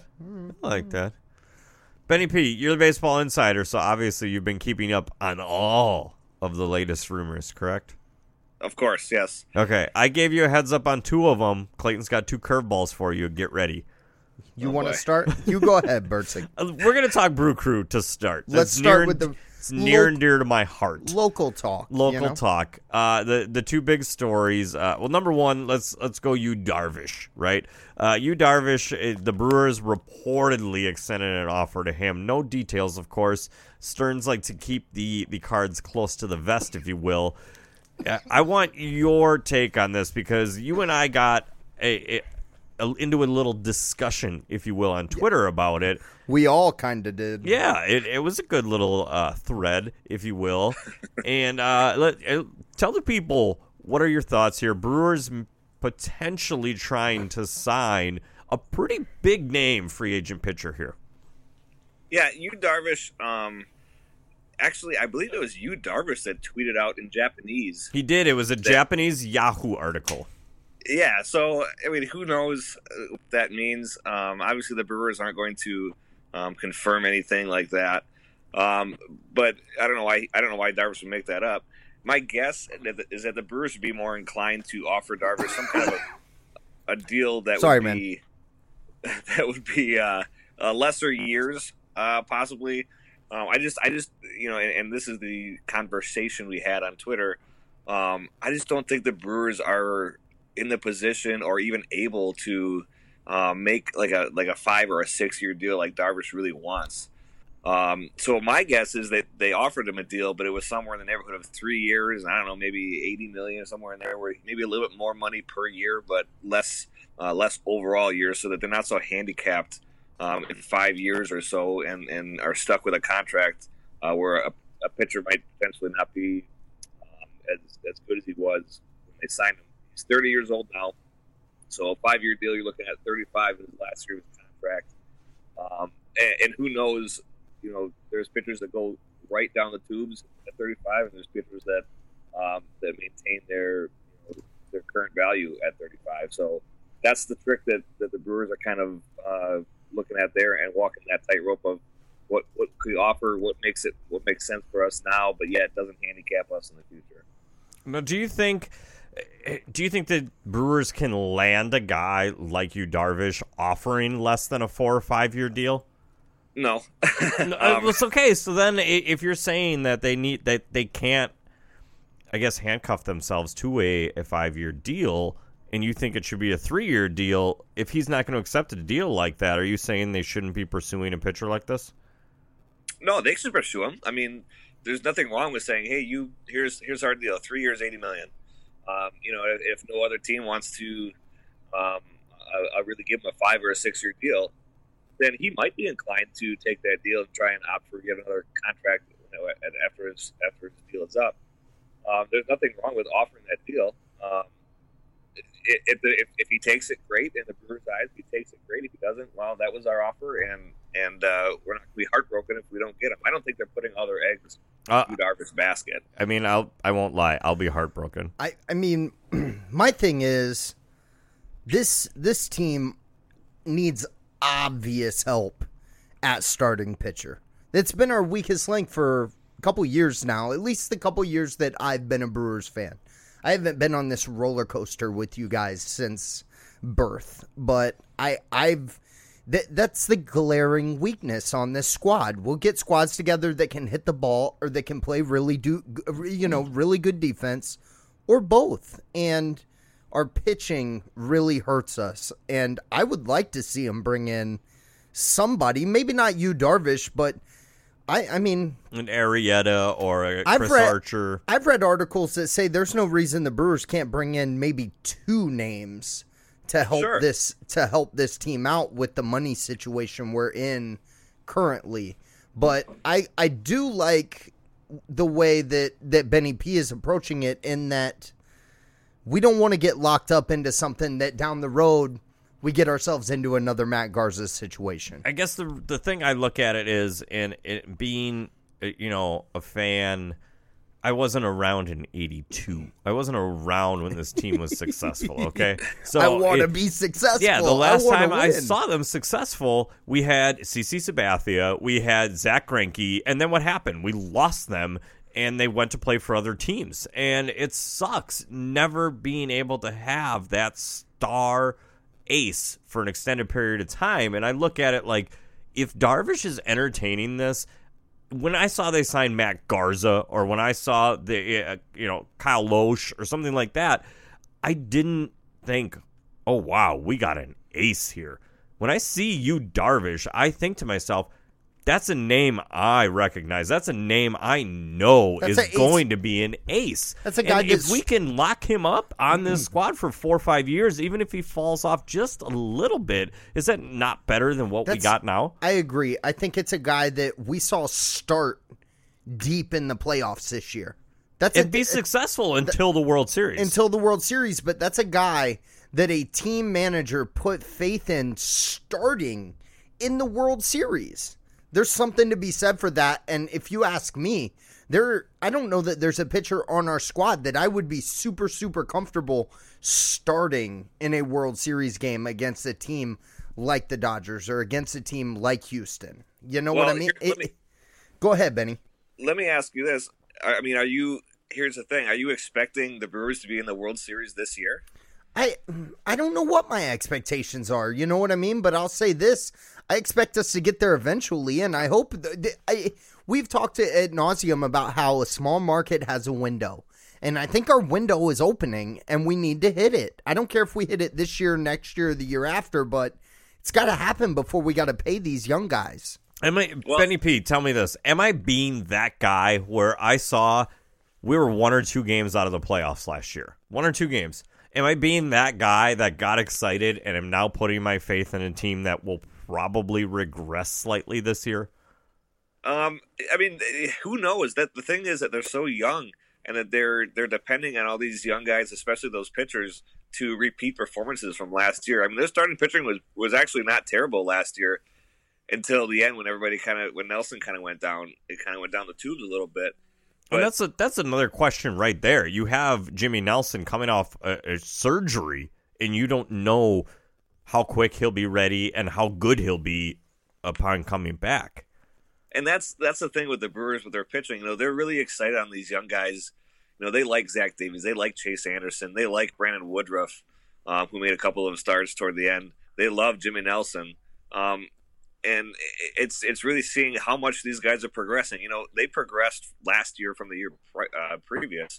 B: Benny P, you're the Baseball Insider, so obviously you've been keeping up on all of the latest rumors, correct?
C: Of course, yes.
B: Okay, I gave you a heads up on two of them. Clayton's got two curveballs for you. Get ready.
A: You want to start? You go ahead, Bertzig.
B: We're going to talk Brew Crew to start.
A: Let's start with the...
B: It's near and dear to my heart.
A: Local talk.
B: Talk. The two big stories. Well, number one, let's go Yu Darvish, right? Yu Darvish, the Brewers reportedly extended an offer to him. No details, of course. Stearns like to keep the cards close to the vest, if you will. I want your take on this because you and I got into a little discussion, if you will, on Twitter about it.
A: We all kind of did.
B: Yeah, it was a good little thread, if you will. And tell the people, what are your thoughts here? Brewers potentially trying to sign a pretty big name free agent pitcher here.
C: Yeah, Yu Darvish. Actually, I believe it was Yu Darvish that tweeted out in Japanese.
B: He did. It was a Japanese Yahoo article.
C: Yeah, so, I mean, who knows what that means. Obviously, the Brewers aren't going to confirm anything like that. But I don't know why Darvish would make that up. My guess is that the Brewers would be more inclined to offer Darvish some kind of a deal that would be lesser years, possibly. I just and this is the conversation we had on Twitter. I just don't think the Brewers are in the position or even able to make like a 5 or a 6 year deal like Darvish really wants. So my guess is that they offered him a deal, but it was somewhere in the neighborhood of 3 years. And I don't know, maybe $80 million, somewhere in there, where maybe a little bit more money per year, but less overall years, so that they're not so handicapped in 5 years or so, and are stuck with a contract where a pitcher might potentially not be as good as he was when they signed him. He's 30 years old now, so a 5-year deal, you're looking at 35 in his last year of his contract. And who knows, there's pitchers that go right down the tubes at 35, and there's pitchers that maintain their current value at 35. So that's the trick that the Brewers are kind of looking at there, and walking that tightrope of what could we offer, what makes sense for us now, but yet doesn't handicap us in the future.
B: Now, do you think the Brewers can land a guy like Yu Darvish offering less than a 4 or 5 year deal?
C: No.
B: It's okay. So then, if you're saying that they can't, I guess, handcuff themselves to a 5-year deal, and you think it should be a 3-year deal, if he's not going to accept a deal like that, are you saying they shouldn't be pursuing a pitcher like this?
C: No, they should pursue him. I mean, there's nothing wrong with saying, "Hey, here's our deal, 3 years, $80 million." If no other team wants to really give him a 5 or a 6 year deal, then he might be inclined to take that deal and try and opt for yet another contract after his deal is up. There's nothing wrong with offering that deal. If he takes it, great. In the Brewers' eyes, if he takes it, great. If he doesn't, well, that was our offer, and we're not going to be heartbroken if we don't get him. I don't think they're putting all their eggs in Yu Darvish's basket.
B: I mean, I won't lie. I'll be heartbroken.
A: I mean, my thing is, this team needs obvious help at starting pitcher. It's been our weakest link for a couple years now, at least the couple years that I've been a Brewers fan. I haven't been on this roller coaster with you guys since birth, but that's the glaring weakness on this squad. We'll get squads together that can hit the ball or that can play really good defense, or both. And our pitching really hurts us. And I would like to see him bring in somebody, maybe not Yu Darvish, but I mean,
B: an Arrieta or a Chris Archer.
A: I've read articles that say there's no reason the Brewers can't bring in maybe 2 names to help this team out with the money situation we're in currently. But I do like the way that Benny P is approaching it, in that we don't want to get locked up into something that down the road we get ourselves into another Matt Garza situation.
B: I guess the thing I look at it is, in it being, a fan, I wasn't around in 82. I wasn't around when this team was successful, okay?
A: So I want to be successful.
B: Yeah, the last time I saw them successful, we had CC Sabathia, we had Zach Greinke, and then what happened? We lost them, and they went to play for other teams. And it sucks never being able to have that star ace for an extended period of time. And I look at it like, if Darvish is entertaining this, when I saw they signed Matt Garza, or when I saw the Kyle Loesch or something like that, I didn't think, oh wow, we got an ace here. When I see Yu Darvish, I think to myself, that's a name I recognize. That's a name I know is going to be an ace.
A: That's a guy.
B: And if we can lock him up on this squad for 4 or 5 years, even if he falls off just a little bit, is that not better than what we got now?
A: I agree. I think it's a guy that we saw start deep in the playoffs this year.
B: And be successful until the World Series.
A: Until the World Series, but that's a guy that a team manager put faith in starting in the World Series. There's something to be said for that, and if you ask me, I don't know that there's a pitcher on our squad that I would be super, super comfortable starting in a World Series game against a team like the Dodgers or against a team like Houston. You know what I mean? Go ahead, Benny.
C: Let me ask you this. I mean, here's the thing. Are you expecting the Brewers to be in the World Series this year?
A: I don't know what my expectations are. You know what I mean? But I'll say this. I expect us to get there eventually, and I hope we've talked ad nauseum about how a small market has a window, and I think our window is opening, and we need to hit it. I don't care if we hit it this year, next year, or the year after, but it's got to happen before we got to pay these young guys.
B: Benny P, tell me this. Am I being that guy where I saw we were 1 or 2 games out of the playoffs last year? 1 or 2 games. Am I being that guy that got excited and am now putting my faith in a team that will probably regress slightly this year?
C: I mean, who knows? That the thing is that they're so young and that they're depending on all these young guys, especially those pitchers, to repeat performances from last year. I mean, their starting pitching was actually not terrible last year until the end when when Nelson kind of went down. It kind of went down the tubes a little bit.
B: But that's another question right there. You have Jimmy Nelson coming off a surgery, and you don't know how quick he'll be ready and how good he'll be upon coming back.
C: And that's the thing with the Brewers with their pitching. You know, they're really excited on these young guys. You know, they like Zach Davies, they like Chase Anderson, they like Brandon Woodruff, who made a couple of starts toward the end. They love Jimmy Nelson. And it's really seeing how much these guys are progressing. You know, they progressed last year from the year previous.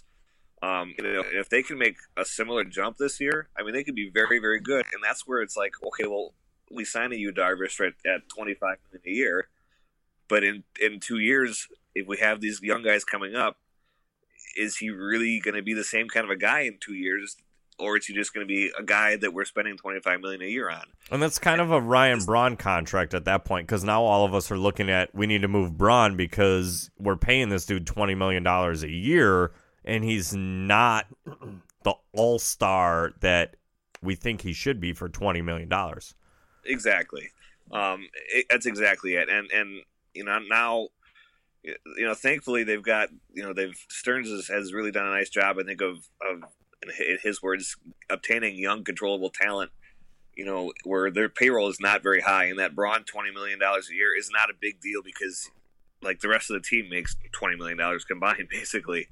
C: If they can make a similar jump this year, I mean, they could be very, very good. And that's where it's like, okay, well, we signed a Yu Darvish at $25 million a year, but in 2 years, if we have these young guys coming up, is he really going to be the same kind of a guy in 2 years? Or is he just going to be a guy that we're spending $25 million a year on?
B: And that's kind of a Ryan Braun contract at that point, because now all of us are looking at, we need to move Braun because we're paying this dude $20 million a year, and he's not the all-star that we think he should be for $20 million.
C: Exactly. That's exactly it. And you know, now, you know, thankfully they've got, you know, Stearns has really done a nice job, I think, of in his words, obtaining young, controllable talent, you know, where their payroll is not very high, and that Braun $20 million a year is not a big deal because, like, the rest of the team makes $20 million combined, basically.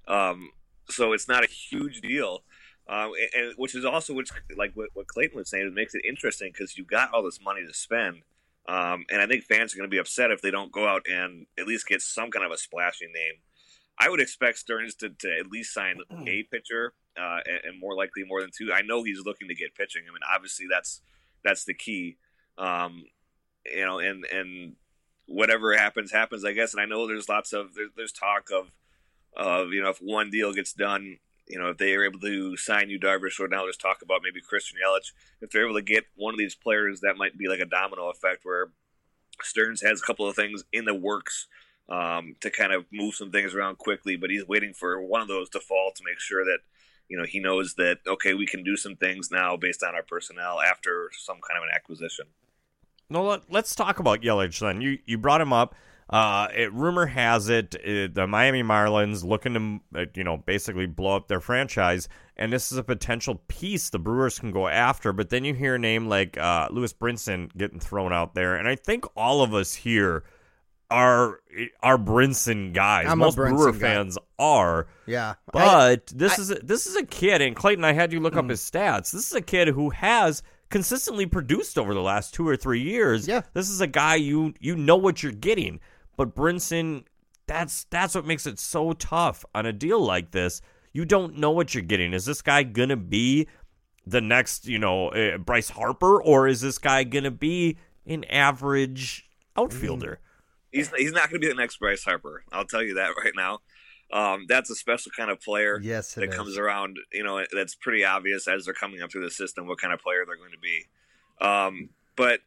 C: So it's not a huge deal, and which is also like what Clayton was saying, it makes it interesting because you've got all this money to spend, and I think fans are going to be upset if they don't go out and at least get some kind of a splashy name. I would expect Stearns to at least sign a pitcher, and more likely more than 2. I know he's looking to get pitching. I mean, obviously that's the key. You know, and whatever happens, I guess. And I know there's lots of there's talk of you know, if one deal gets done, you know, if they are able to sign Yu Darvish, or now there's talk about maybe Christian Yelich. If they're able to get one of these players, that might be like a domino effect where Stearns has a couple of things in the works to kind of move some things around quickly, but he's waiting for one of those to fall to make sure that, you know, he knows that, okay, we can do some things now based on our personnel after some kind of an acquisition.
B: No, let's talk about Yelich then. You brought him up. Rumor has it the Miami Marlins looking to, you know, basically blow up their franchise, and this is a potential piece the Brewers can go after. But then you hear a name like Lewis Brinson getting thrown out there, and I think all of us here are Brinson guys. Most Brewer fans are.
A: Yeah.
B: But this is a kid, and Clayton, I had you look up his stats. This is a kid who has consistently produced over the last 2 or 3 years.
A: Yeah.
B: This is a guy you know what you're getting. But Brinson, that's what makes it so tough on a deal like this. You don't know what you're getting. Is this guy going to be the next, you know, Bryce Harper, or is this guy going to be an average outfielder?
C: He's not going to be the next Bryce Harper. I'll tell you that right now. That's a special kind of player that comes around, that's pretty obvious as they're coming up through the system what kind of player they're going to be. But,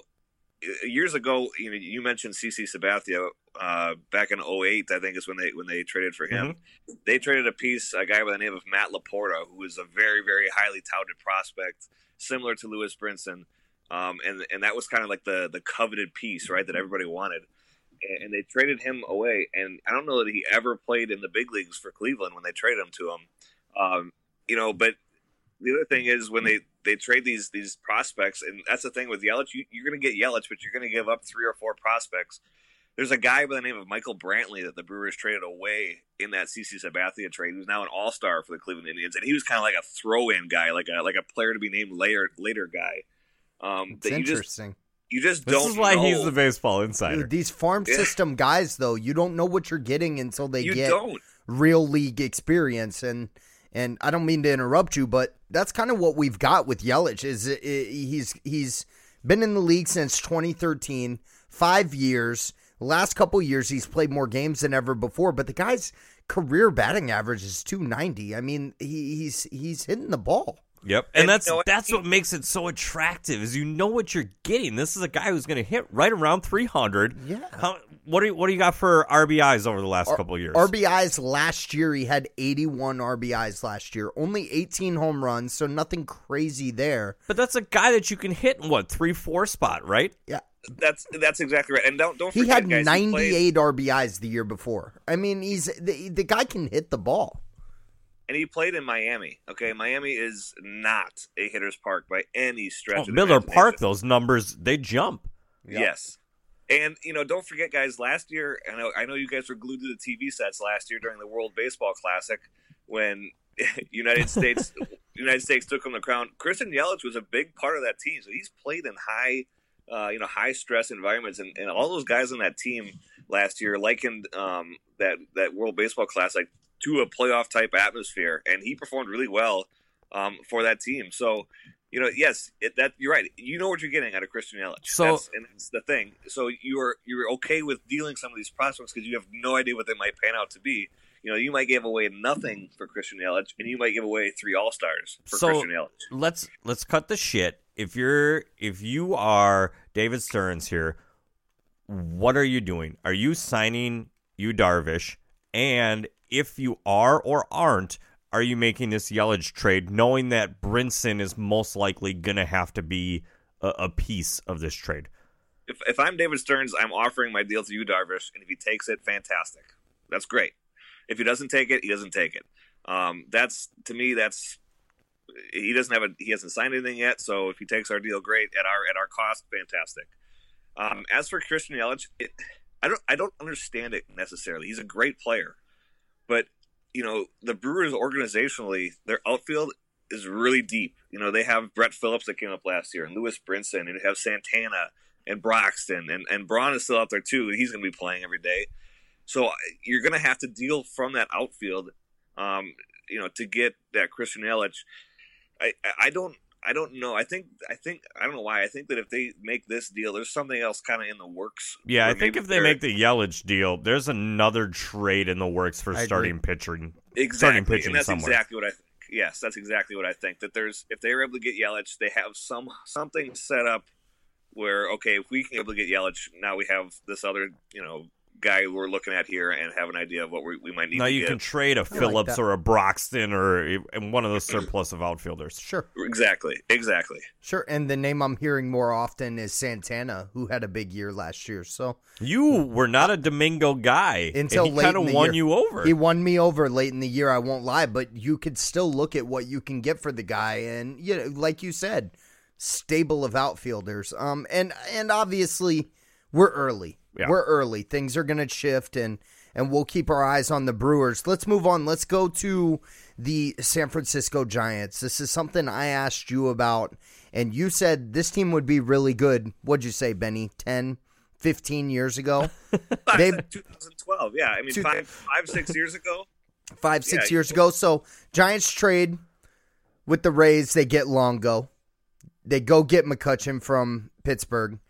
C: years ago, you mentioned CC Sabathia back in 2008, I think is when they traded for him. Mm-hmm. They traded a guy by the name of Matt Laporta, who was a very, very highly touted prospect, similar to Lewis Brinson. And that was kind of like the coveted piece, right, that everybody wanted. And they traded him away, and I don't know that he ever played in the big leagues for Cleveland when they traded him to him. But the other thing is when they trade these prospects, and that's the thing with Yelich, you're going to get Yelich, but you're going to give up 3 or 4 prospects. There's a guy by the name of Michael Brantley that the Brewers traded away in that CC Sabathia trade, who's now an all-star for the Cleveland Indians, and he was kind of like a throw-in guy, like a player to be named later guy.
A: It's interesting.
C: You just don't know.
B: This is why he's the baseball insider.
A: Dude, these farm system guys, though, you don't know what you're getting until they get real league experience. And I don't mean to interrupt you, but that's kind of what we've got with Yelich. He's been in the league since 2013, 5 years. The last couple years, he's played more games than ever before. But the guy's career batting average is .290. I mean, he's hitting the ball.
B: Yep, and that's what makes it so attractive is you know what you're getting. This is a guy who's going to hit right around 300.
A: Yeah.
B: What do you got for RBIs over the last couple of years?
A: RBIs last year, he had 81 RBIs last year. Only 18 home runs, so nothing crazy there.
B: But that's a guy that you can hit in 3-4 spot, right?
A: Yeah.
C: That's exactly right. And don't forget,
A: he had
C: guys,
A: 98 RBIs the year before. I mean, the guy can hit the ball.
C: And he played in Miami. Okay, Miami is not a hitter's park by any stretch.
B: Miller Park, those numbers, they jump.
C: Yep. Yes. And, don't forget, guys, last year, I know you guys were glued to the TV sets last year during the World Baseball Classic when United States took home the crown. Christian Yelich was a big part of that team. So he's played in high stress environments. And all those guys on that team last year likened that World Baseball Classic to a playoff type atmosphere, and he performed really well for that team. So, yes, you're right. You know what you're getting out of Christian Yelich.
B: So
C: that's the thing. So you're okay with dealing some of these prospects because you have no idea what they might pan out to be. You might give away nothing for Christian Yelich, and you might give away 3 All-Stars for Christian Yelich.
B: Let's cut the shit. If you are David Stearns here, what are you doing? Are you signing Yu Darvish? And if you are or aren't, are you making this Yelich trade knowing that Brinson is most likely going to have to be a piece of this trade?
C: If I'm David Stearns, I'm offering my deal to Yu Darvish, and if he takes it, fantastic. That's great. If he doesn't take it, he doesn't take it. He hasn't signed anything yet, so if he takes our deal, great. At our cost, fantastic. As for Christian Yelich, I don't understand it necessarily. He's a great player. But, the Brewers organizationally, their outfield is really deep. They have Brett Phillips that came up last year and Lewis Brinson, and they have Santana and Broxton, and Braun is still out there too, and he's going to be playing every day. So you're going to have to deal from that outfield, to get that Christian Yelich. I don't know. I don't know why. I think that if they make this deal, there's something else kind of in the works.
B: Yeah, I think if they make the Yelich deal, there's another trade in the works for starting pitching.
C: Exactly,
B: starting pitching
C: and that's
B: somewhere.
C: Exactly what I think. Yes, that's exactly what I think. That if they were able to get Yelich, they have something set up where, okay, if we can be able to get Yelich, now we have this other guy we're looking at here and have an idea of what we might need.
B: Now
C: to
B: you
C: get.
B: Can trade a Phillips or a Broxton or one of the surplus of outfielders.
A: Sure.
C: Exactly.
A: Sure, and the name I'm hearing more often is Santana, who had a big year last year. So
B: you were not a Domingo guy
A: until
B: and he
A: late
B: kind
A: in
B: of
A: the
B: won
A: year.
B: You over.
A: He won me over late in the year. I won't lie, but you could still look at what you can get for the guy, and like you said, stable of outfielders. And obviously we're early. Yeah. We're early. Things are going to shift, and we'll keep our eyes on the Brewers. Let's move on. Let's go to the San Francisco Giants. This is something I asked you about, and you said this team would be really good. What'd you say, Benny? 10, 15 years ago?
C: 2012, yeah. I mean, 5-6 years ago?
A: 5-6 years ago. So Giants trade with the Rays. They get Longo. They go get McCutchen from Pittsburgh.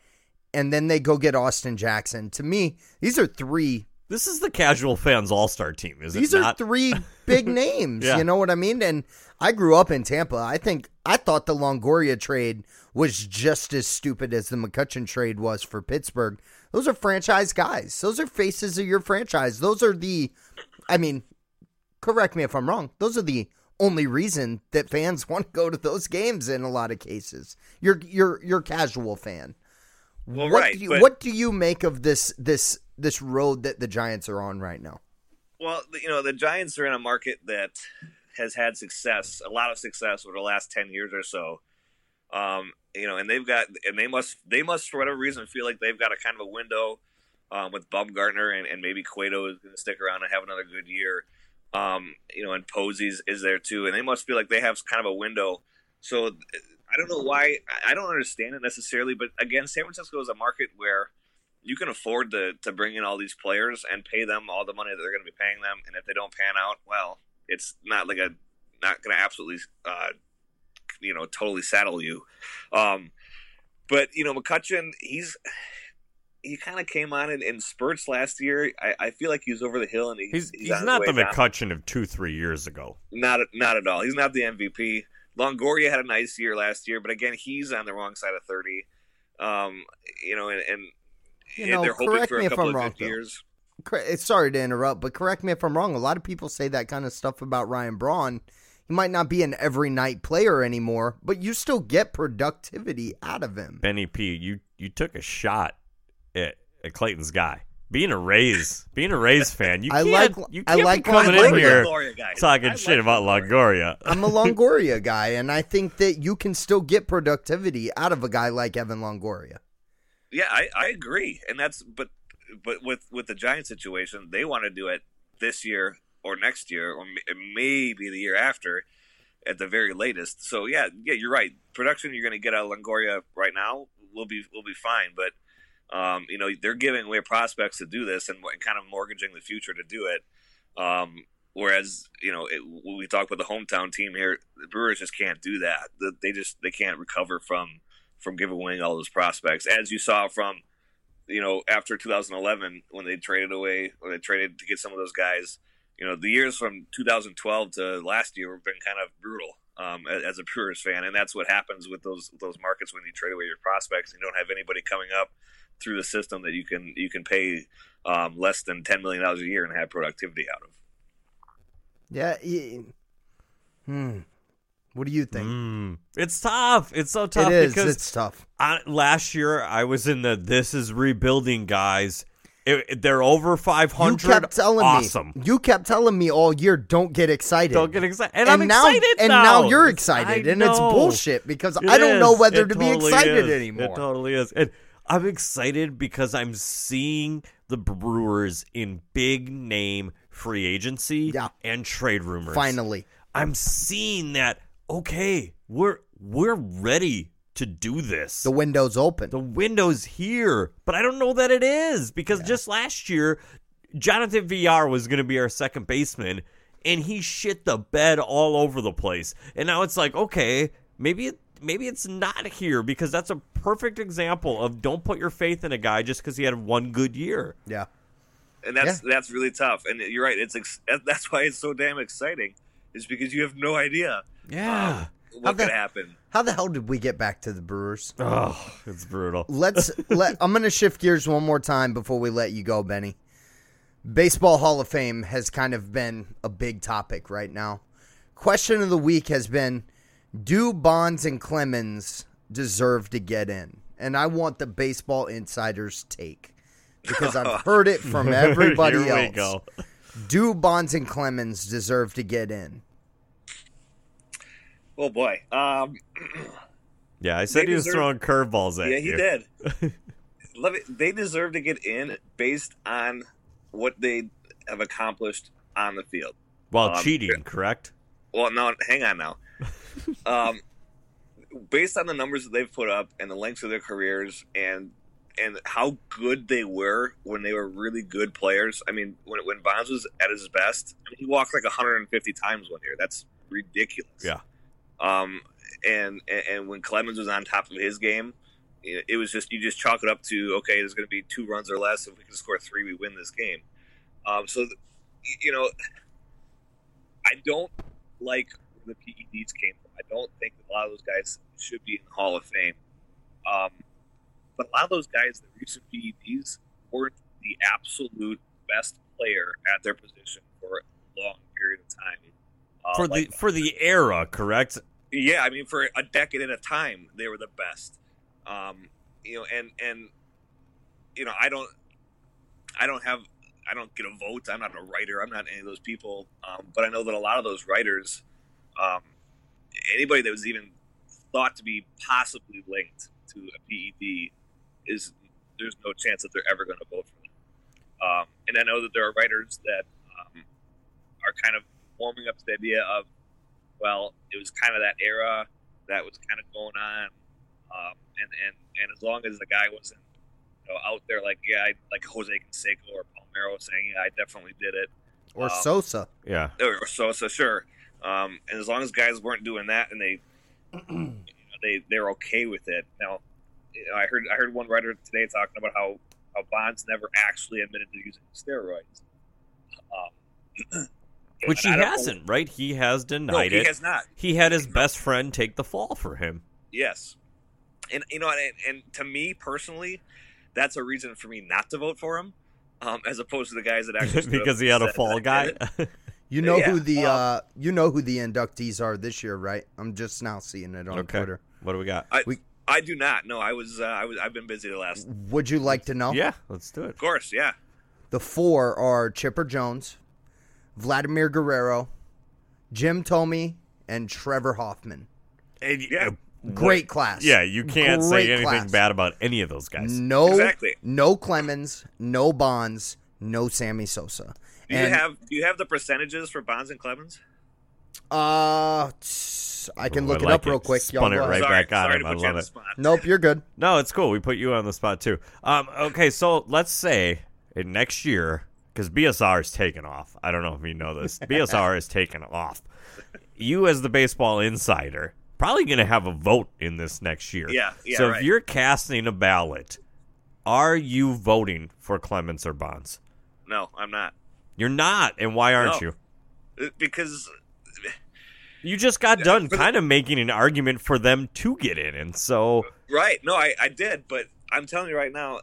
A: and then they go get Austin Jackson. To me, these are three.
B: This is the casual fans all-star team, is it not?
A: These are three big names, You know what I mean? And I grew up in Tampa. I thought the Longoria trade was just as stupid as the McCutchen trade was for Pittsburgh. Those are franchise guys. Those are faces of your franchise. Those are correct me if I'm wrong, those are the only reason that fans want to go to those games in a lot of cases. You're casual fan.
C: Well,
A: what do you make of this road that the Giants are on right now?
C: Well, the Giants are in a market that has had a lot of success over the last 10 years or so. And they must for whatever reason feel like they've got a kind of a window with Bumgarner and maybe Cueto is going to stick around and have another good year. And Posey's is there too, and they must feel like they have kind of a window. So I don't know why. I don't understand it necessarily, but again, San Francisco is a market where you can afford to bring in all these players and pay them all the money that they're going to be paying them. And if they don't pan out, well, it's not going to absolutely, totally saddle you. But McCutchen, he kind of came on in spurts last year. I feel like he's over the hill, and he's
B: not the McCutchen of 2-3 years ago.
C: Not at all. He's not the MVP. Longoria had a nice year last year, but again, he's on the wrong side of 30. They're hoping for a couple of good years.
A: Sorry to interrupt, but correct me if I'm wrong. A lot of people say that kind of stuff about Ryan Braun. He might not be an every night player anymore, but you still get productivity out of him.
B: Benny P, you took a shot at Clayton's guy. Being a Rays fan, you can't be coming in here talking shit about Longoria.
A: I'm a Longoria guy, and I think that you can still get productivity out of a guy like Evan Longoria.
C: Yeah, I agree, and but with the Giants situation, they want to do it this year or next year or maybe the year after, at the very latest. So yeah, you're right. Production you're going to get out of Longoria right now will be fine, but. They're giving away prospects to do this and kind of mortgaging the future to do it. Whereas, we talk about the hometown team here, the Brewers just can't do that. They can't recover from giving away all those prospects. As you saw from, after 2011 when they traded to get some of those guys, the years from 2012 to last year have been kind of brutal. As a Brewers fan, and that's what happens with those markets when you trade away your prospects and you don't have anybody coming up through the system that you can pay less than $10 million a year and have productivity out of.
A: Yeah. What do you think?
B: It's tough. It's so tough.
A: It is.
B: Because
A: it's tough.
B: Last year, I was in this is rebuilding guys. They're over 500.
A: You kept telling
B: awesome.
A: me. You kept telling me all year, don't get excited.
B: Don't get excited. And I'm excited now.
A: And now you're excited. And it's bullshit because I don't know whether to be excited anymore.
B: It totally is. And I'm excited because I'm seeing the Brewers in big name free agency and trade rumors.
A: Finally.
B: I'm seeing that, okay, we're ready to do this.
A: The window's open.
B: The window's here, but I don't know that it is because just last year, Jonathan Villar was going to be our second baseman, and he shit the bed all over the place. And now it's like, okay, maybe it's not here because that's a perfect example of don't put your faith in a guy just because he had one good year.
A: Yeah,
C: and that's really tough. And you're right. That's why it's so damn exciting. Is because you have no idea.
B: Yeah.
C: What could happen?
A: How the hell did we get back to the Brewers?
B: Oh, it's brutal.
A: I'm going to shift gears one more time before we let you go, Benny. Baseball Hall of Fame has kind of been a big topic right now. Question of the week has been, do Bonds and Clemens deserve to get in? And I want the Baseball Insider's take because I've heard it from everybody
B: Here
A: else.
B: We go.
A: Do Bonds and Clemens deserve to get in?
C: Oh, boy.
B: Yeah, I said he was throwing curveballs at you.
C: Yeah, he did. They deserve to get in based on what they have accomplished on the field.
B: While cheating, correct?
C: Well, no, hang on now. Based on the numbers that they've put up and the lengths of their careers and how good they were when they were really good players. I mean, when Bonds was at his best, he walked like 150 times one year. That's ridiculous.
B: Yeah.
C: And when Clemens was on top of his game, it was just, you just chalk it up to, okay, there's going to be 2 runs or less. If we can score 3, we win this game. I don't like where the PEDs came from. I don't think that a lot of those guys should be in the Hall of Fame. But a lot of those guys that reached PEDs weren't the absolute best player at their position for a long period of time.
B: For the era, correct?
C: Yeah, I mean, for a decade at a time, they were the best. I don't get a vote. I'm not a writer. I'm not any of those people. But I know that a lot of those writers, anybody that was even thought to be possibly linked to a PED, there's no chance that they're ever going to vote for them. And I know that there are writers that are kind of warming up to the idea of, well, it was kind of that era that was kind of going on, and as long as the guy wasn't out there like Jose Canseco or Palmeiro saying, yeah, I definitely did it,
A: or Sosa,
B: yeah,
C: or Sosa, sure, and as long as guys weren't doing that and they're okay with it. Now, I heard one writer today talking about how Bonds never actually admitted to using steroids.
B: Which he hasn't, right? He has denied it.
C: He has not.
B: He had his best friend take the fall for him.
C: Yes. And and to me personally, that's a reason for me not to vote for him, as opposed to the guys that actually
B: because he had a fall guy.
A: You know who the inductees are this year, right? I'm just now seeing it on Twitter.
B: What do we got?
C: I do not. No, I've been busy the last.
A: Would you like to know?
B: Yeah, let's do it.
C: Of course, yeah.
A: The 4 are Chipper Jones, Vladimir Guerrero, Jim Thome, and Trevor Hoffman. Great class.
B: Yeah, you can't say anything bad about any of those guys.
A: No Clemens, no Bonds, no Sammy Sosa.
C: Do you have the percentages for Bonds and Clemens?
A: I can look it up real quick.
B: Spun it right back on him. I love it.
A: Nope, you're good.
B: No, it's cool. We put you on the spot too. Okay, so let's say next year, because BSR is taking off. I don't know if you know this. BSR is taking off. You, as the baseball insider, probably going to have a vote in this next year.
C: Yeah.
B: So if you're casting a ballot, are you voting for Clemens or Bonds?
C: No, I'm not.
B: You're not, and why aren't you?
C: Because
B: you just got done kind of making an argument for them to get in, and so
C: right. No, I did, but I'm telling you right now,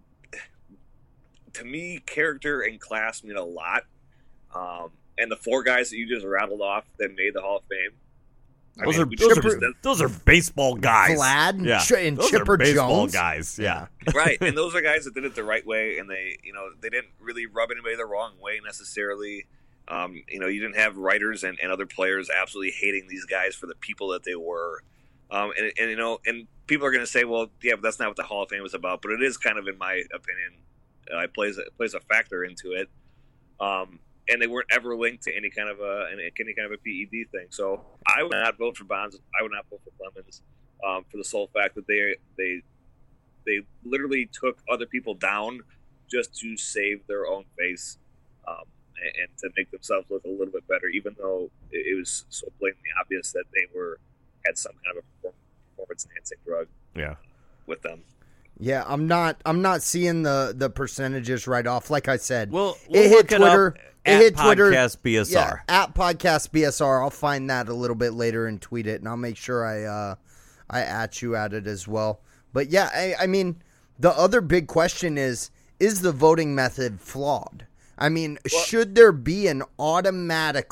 C: to me, character and class mean a lot. And the 4 guys that you just rattled off that made the Hall of Fame,
B: those are baseball guys.
A: Vlad and
B: those
A: Chipper
B: are baseball
A: Jones
B: guys. Yeah.
C: Right. And those are guys that did it the right way, and they didn't really rub anybody the wrong way necessarily. You didn't have writers and other players absolutely hating these guys for the people that they were. And people are going to say, well, yeah, but that's not what the Hall of Fame is about. But it is kind of, in my opinion, it plays a factor into it. And they weren't ever linked to any kind of a PED thing. So I would not vote for Bonds. I would not vote for Clemens, for the sole fact that they literally took other people down just to save their own face, and to make themselves look a little bit better, even though it was so blatantly obvious that they had some kind of a performance enhancing drug. With them.
A: Yeah, I'm not seeing the percentages right off. Like I said,
B: we'll hit Twitter. It hit Twitter. Podcast BSR.
A: Yeah, at Podcast BSR. I'll find that a little bit later and tweet it, and I'll make sure I at you at it as well. But yeah, I mean, the other big question is the voting method flawed? I mean, should there be an automatic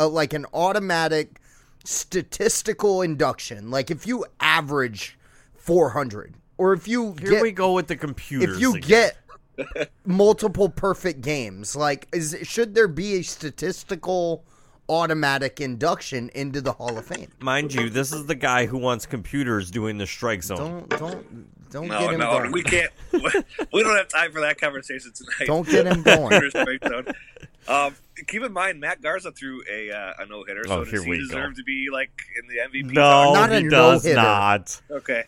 A: statistical induction? Like if you average 400, or if you
B: we go with the computers.
A: If you get multiple perfect games, like should there be a statistical automatic induction into the Hall of Fame?
B: Mind you, this is the guy who wants computers doing the strike zone.
A: Don't get him going.
C: We can't. We don't have time for that conversation tonight.
A: Don't get him going.
C: Keep in mind, Matt Garza threw a no hitter, so does he deserve to be like in the MVP?
B: No,
A: not
B: he does not.
C: Okay.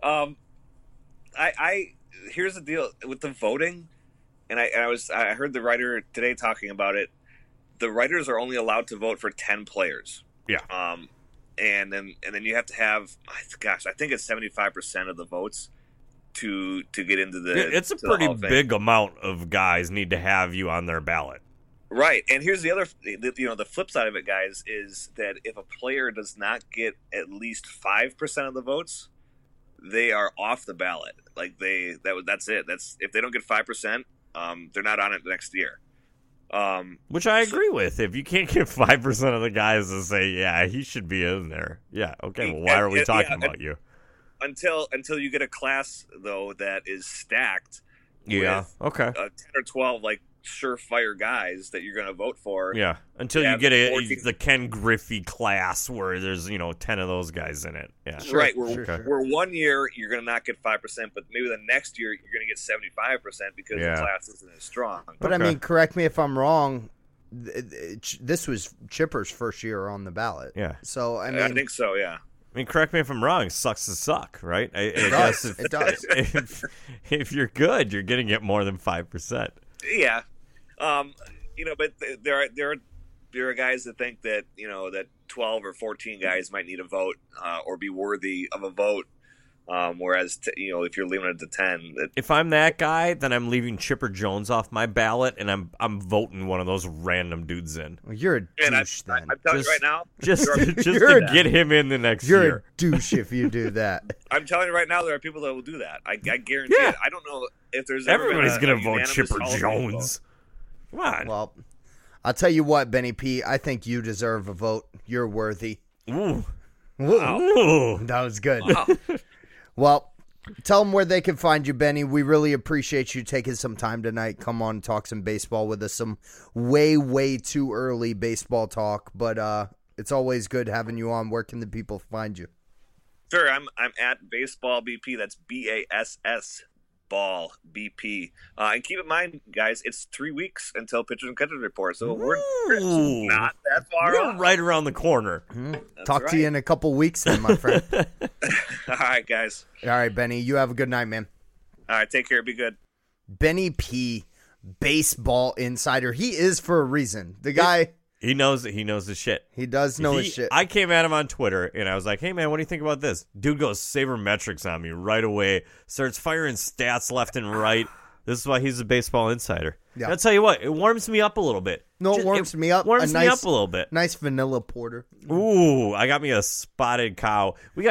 C: Here's the deal with the voting, and I heard the writer today talking about it. The writers are only allowed to vote for 10 players.
B: Yeah.
C: And then you have to have, I think it's 75% of the votes to get into the.
B: It's a pretty big amount of guys need to have you on their ballot.
C: Right, and here's the other, the flip side of it, guys, is that if a player does not get at least 5% of the votes, they are off the ballot. Like that's it. That's if they don't get 5%, they're not on it next year.
B: Which I agree with. If you can't get 5% of the guys to say, yeah, he should be in there. Yeah, okay. Well, why are we talking about you?
C: Until you get a class though that is stacked.
B: Yeah.
C: With,
B: okay.
C: 10 or 12 like surefire guys that you're going to vote for.
B: Yeah. Until you get the Ken Griffey class where there's 10 of those guys in it. Yeah.
C: Sure, right. Where 1 year you're going to not get 5%, but maybe the next year you're going to get 75% because the class isn't as strong.
A: But I mean, correct me if I'm wrong. This was Chipper's first year on the ballot.
B: Yeah.
A: So I mean,
C: I think so. Yeah.
B: I mean, correct me if I'm wrong. It sucks to suck, right?
A: It does. It does.
B: If you're good, you're going to get more than 5%.
C: Yeah. But there are guys that think that that 12 or 14 guys might need a vote or be worthy of a vote, whereas if you're leaving it to 10,
B: if I'm that guy, then I'm leaving Chipper Jones off my ballot, and I'm voting one of those random dudes in.
A: Well, you're a douche.
C: I'm telling you right now,
B: just to get him in the next year.
A: You're a douche if you do that.
C: I'm telling you right now, there are people that will do that. I guarantee it. I don't know if there's
B: everybody's going to vote Chipper Jones. Come on.
A: Well, I'll tell you what, Benny P. I think you deserve a vote. You're worthy.
B: Ooh.
A: Wow. Ooh. That was good. Wow. Well, tell them where they can find you, Benny. We really appreciate you taking some time tonight. Come on and talk some baseball with us. Some way, way too early baseball talk, but it's always good having you on. Where can the people find you?
C: Sure, I'm at Baseball BP. That's BASS Ball BP. And keep in mind, guys, it's 3 weeks until pitchers and catchers report, so we're not that far off.
B: Right around the corner.
A: Talk to you in a couple weeks then, my friend.
C: All right, guys.
A: All right, Benny. You have a good night, man.
C: All right, take care. Be good.
A: Benny P, baseball insider. He is for a reason. The guy...
B: He knows his shit.
A: He does know his shit.
B: I came at him on Twitter, and I was like, hey, man, what do you think about this? Dude goes sabermetrics on me right away. Starts firing stats left and right. This is why he's a baseball insider. Yeah. I'll tell you what, it warms me up a little bit.
A: No, it warms me up.
B: Warms me up a little bit.
A: Nice vanilla porter.
B: Ooh, I got me a spotted cow.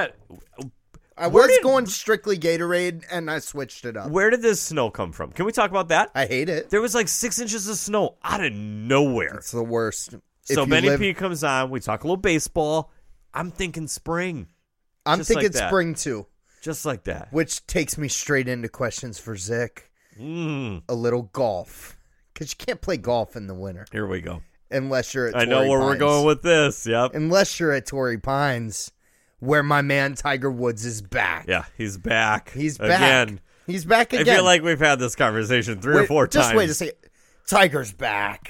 A: I was going strictly Gatorade, and I switched it up.
B: Where did this snow come from? Can we talk about that?
A: I hate it.
B: There was like 6 inches of snow out of nowhere.
A: It's the worst.
B: So Benny P comes on. We talk a little baseball. I'm thinking spring.
A: I'm thinking spring, too.
B: Just like that.
A: Which takes me straight into questions for Zick. A little golf. Because you can't play golf in the winter.
B: Here we go.
A: Unless you're at Torrey
B: Pines. I know where we're going with this. Yep.
A: Unless you're at Torrey Pines, where my man Tiger Woods is back.
B: Yeah, he's back.
A: He's back. Again. He's back again.
B: I feel like we've had this conversation three or four times.
A: Just wait a second. Tiger's back.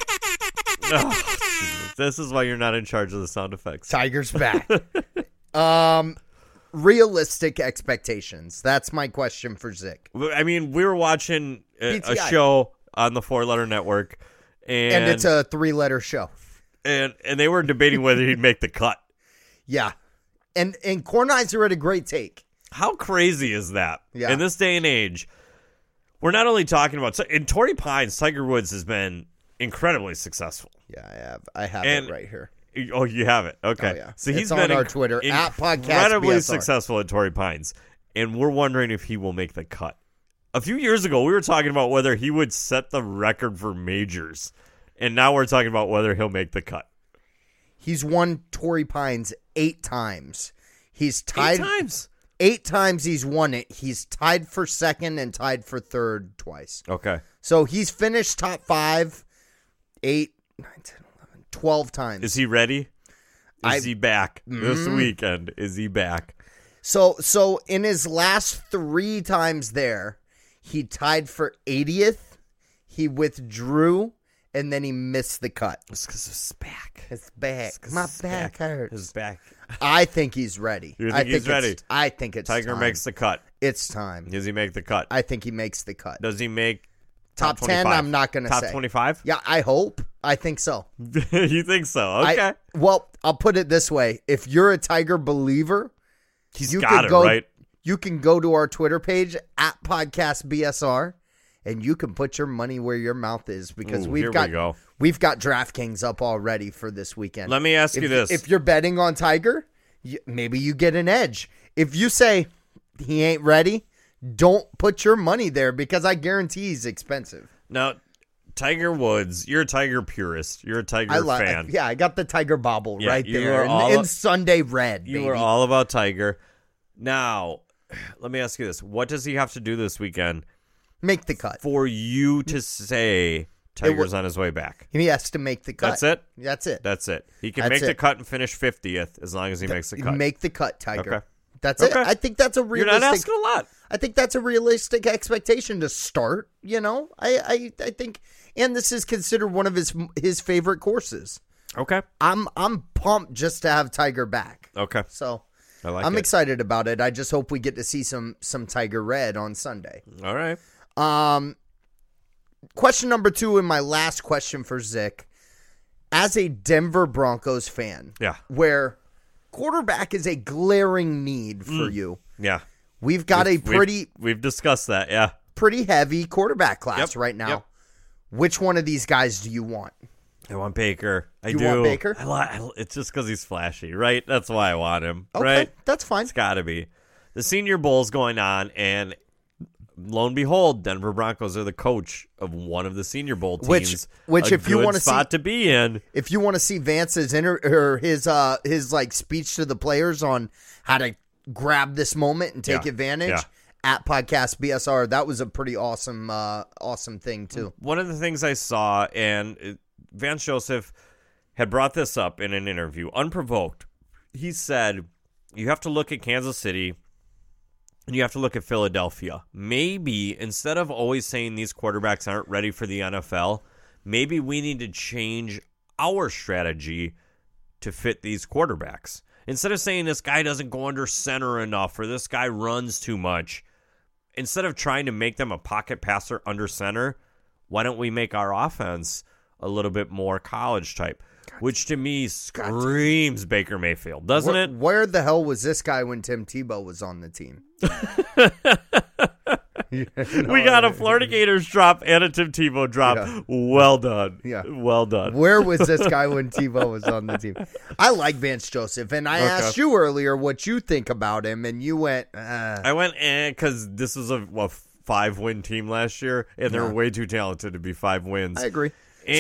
B: Oh, this is why you're not in charge of the sound effects.
A: Tiger's back. Realistic expectations. That's my question for Zick.
B: I mean, we were watching a show on the 4-Letter Network. And
A: it's a 3-letter show.
B: And they were debating whether he'd make the cut.
A: Yeah. And Kornheiser had a great take.
B: How crazy is that?
A: Yeah.
B: In this day and age, we're not only talking about... In Torrey Pines, Tiger Woods has been incredibly successful.
A: Yeah, I have it right here.
B: Oh, you have it? Okay.
A: Oh, yeah.
B: So he's
A: been
B: on
A: our Twitter,
B: incredibly successful at Torrey Pines. And we're wondering if he will make the cut. A few years ago, we were talking about whether he would set the record for majors. And now we're talking about whether he'll make the cut.
A: He's won Torrey Pines 8 times. He's tied
B: 8 times?
A: 8 times he's won it. He's tied for second and tied for third twice.
B: Okay.
A: So he's finished top 5, 8, 9, 10, 11, 12 times.
B: Is he ready? Is he back this weekend? Is he back?
A: So in his last 3 times there, he tied for 80th. He withdrew, and then he missed the cut.
B: It's because his back.
A: His back. My back hurts.
B: His back.
A: I think he's ready.
B: You think he's ready?
A: I think it's
B: Tiger
A: time.
B: makes the cut.
A: It's time.
B: Does he make the cut?
A: I think he makes the cut.
B: Does he make
A: top 10? I'm not going to say.
B: Top 25?
A: Yeah, I hope. I think so.
B: You think so? Okay.
A: Well, I'll put it this way. If you're a Tiger believer,
B: he's got it, right?
A: you can go to our Twitter page at Podcast BSR, and you can put your money where your mouth is because we've got DraftKings up already for this weekend.
B: Let me ask you this.
A: If you're betting on Tiger, maybe you get an edge. If you say he ain't ready, don't put your money there because I guarantee he's expensive.
B: Now, Tiger Woods, you're a Tiger purist. You're a Tiger fan.
A: Yeah, I got the Tiger bobble right there in Sunday red.
B: You were all about Tiger. Now, let me ask you this. What does he have to do this weekend?
A: Make the cut.
B: For you to say Tiger's on his way back.
A: He has to make the cut.
B: That's it?
A: That's it.
B: He can make the cut and finish 50th as long as he makes the cut.
A: Make the cut, Tiger.
B: Okay.
A: That's it. I think that's a realistic.
B: You're not asking a lot.
A: I think that's a realistic expectation to start. You know, I think, and this is considered one of his favorite courses.
B: Okay.
A: I'm pumped just to have Tiger back.
B: Okay.
A: So I'm excited about it. I just hope we get to see some Tiger red on Sunday.
B: All right.
A: Question number 2 and my last question for Zick. As a Denver Broncos fan, where quarterback is a glaring need for you.
B: Yeah.
A: We've got
B: we've discussed that, yeah.
A: Pretty heavy quarterback class right now.
B: Yep.
A: Which one of these guys do you want?
B: I want Baker. You
A: want Baker?
B: It's just because he's flashy, right? That's why I want him,
A: okay,
B: right?
A: That's fine.
B: It's got to be. The Senior Bowl's going on, and lo and behold, Denver Broncos are the coach of one of the Senior Bowl teams.
A: Which if you want to
B: spot to be in,
A: if you want to see Vance's his like speech to the players on how to grab this moment and take advantage at Podcast BSR, that was a pretty awesome thing too.
B: One of the things I saw, and Vance Joseph had brought this up in an interview, unprovoked. He said, "You have to look at Kansas City." And you have to look at Philadelphia. Maybe instead of always saying these quarterbacks aren't ready for the NFL, maybe we need to change our strategy to fit these quarterbacks. Instead of saying this guy doesn't go under center enough or this guy runs too much, instead of trying to make them a pocket passer under center, why don't we make our offense a little bit more college type? Which to me screams Baker Mayfield, doesn't it?
A: Where the hell was this guy when Tim Tebow was on the team?
B: We got a Florida Gators drop and a Tim Tebow drop. Yeah. Well done. Yeah. Well done.
A: Where was this guy when Tebow was on the team? I like Vance Joseph, and I asked you earlier what you think about him, and you went,
B: I went, because this is a 5-win team last year, and they're way too talented to be 5 wins.
A: I agree.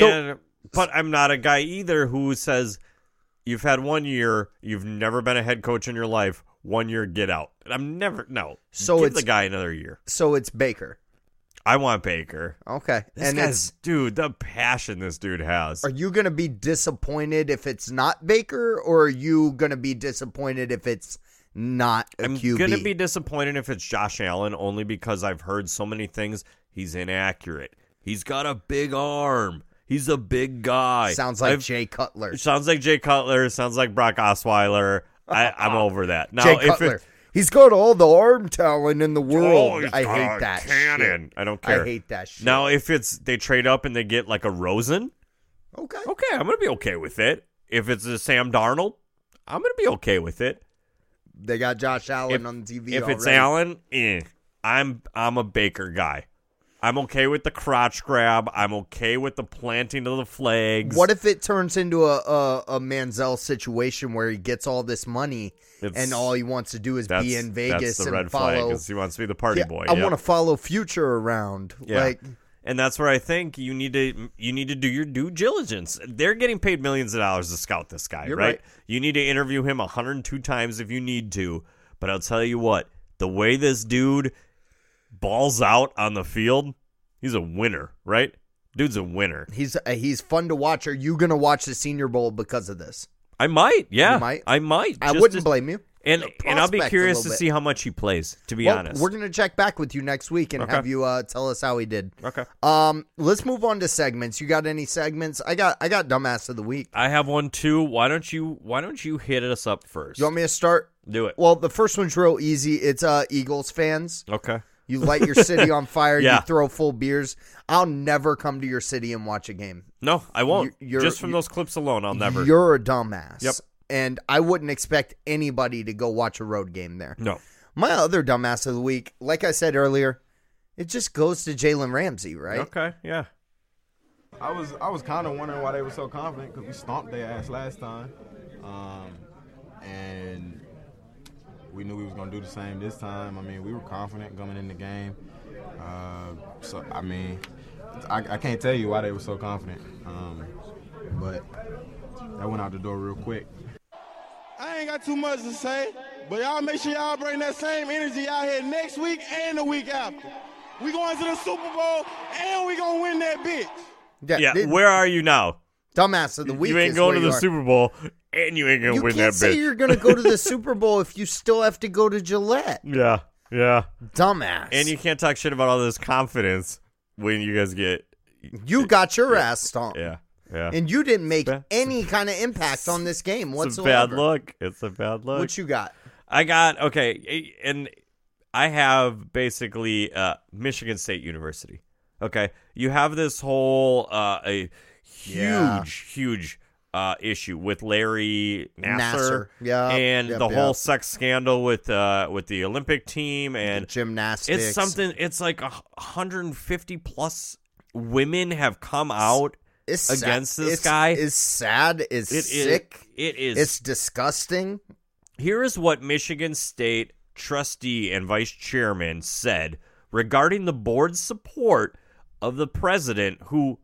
B: But I'm not a guy either who says, you've had 1 year, you've never been a head coach in your life, 1 year, get out. No. So give the guy another year.
A: So it's Baker.
B: I want Baker.
A: Okay.
B: Dude, the passion this dude has.
A: Are you going to be disappointed if it's not Baker, or are you going to be disappointed if it's not a QB?
B: I'm going to be disappointed if it's Josh Allen, only because I've heard so many things. He's inaccurate. He's got a big arm. He's a big guy.
A: Sounds like Jay Cutler.
B: Sounds like Jay Cutler. Sounds like Brock Osweiler. I'm over that. Now,
A: Jay Cutler. He's got all the arm talent in the world. I hate that
B: cannon.
A: Shit.
B: I don't care.
A: I hate that shit.
B: Now, if they trade up and they get like a Rosen,
A: okay,
B: I'm going to be okay with it. If it's a Sam Darnold, I'm going to be okay with it.
A: They got Josh Allen on the TV
B: If
A: already.
B: It's Allen, I'm a Baker guy. I'm okay with the crotch grab. I'm okay with the planting of the flags.
A: What if it turns into a Manziel situation where he gets all this money and all he wants to do is be in Vegas
B: that's the
A: and
B: red
A: follow?
B: Flag, 'cause he wants to be the party boy.
A: I want to follow Future around.
B: Yeah. And that's where I think you need to do your due diligence. They're getting paid millions of dollars to scout this guy, right? You need to interview him 102 times if you need to. But I'll tell you what, the way this dude balls out on the field, he's a winner, right? Dude's a winner.
A: He's fun to watch. Are you going to watch the Senior Bowl because of this?
B: I might, yeah.
A: You might?
B: I might.
A: I wouldn't blame you.
B: And I'll be curious to see how much he plays, to be honest.
A: We're going to check back with you next week and have you tell us how he did.
B: Okay.
A: Let's move on to segments. You got any segments? I got Dumbass of the Week.
B: I have one too. Why don't you hit us up first?
A: You want me to start?
B: Do it.
A: Well, the first one's real easy. It's Eagles fans.
B: Okay.
A: You light your city on fire. You throw full beers. I'll never come to your city and watch a game.
B: No, I won't. Just from those clips alone, I'll never.
A: You're a dumbass.
B: Yep.
A: And I wouldn't expect anybody to go watch a road game there.
B: No.
A: My other dumbass of the week, like I said earlier, it just goes to Jalen Ramsey, right?
B: Okay, yeah.
D: I was kind of wondering why they were so confident because we stomped their ass last time, and we knew we was gonna do the same this time. I mean, we were confident coming in the game. So I mean, I can't tell you why they were so confident, but that went out the door real quick.
E: I ain't got too much to say, but y'all make sure y'all bring that same energy out here next week and the week after. We going to the Super Bowl and we gonna win that bitch.
B: Yeah, where are you now?
A: Dumbass of the week.
B: You ain't going to the Super Bowl and you ain't gonna win that bitch.
A: You can't say you're gonna go to the Super Bowl if you still have to go to Gillette.
B: Yeah.
A: Dumbass.
B: And you can't talk shit about all this confidence when you guys get.
A: You got your ass stomped.
B: Yeah.
A: And you didn't make any kind of impact on this game whatsoever.
B: It's a bad look.
A: What you got?
B: I got, okay, and I have basically Michigan State University. Okay. You have this whole a huge issue with Larry Nassar. And the whole sex scandal with the Olympic team and
A: the gymnastics.
B: It's like 150 plus women have come out against this guy.
A: It's sad. It's sick.
B: It is.
A: It's disgusting.
B: Here is what Michigan State trustee and vice chairman said regarding the board's support of the president who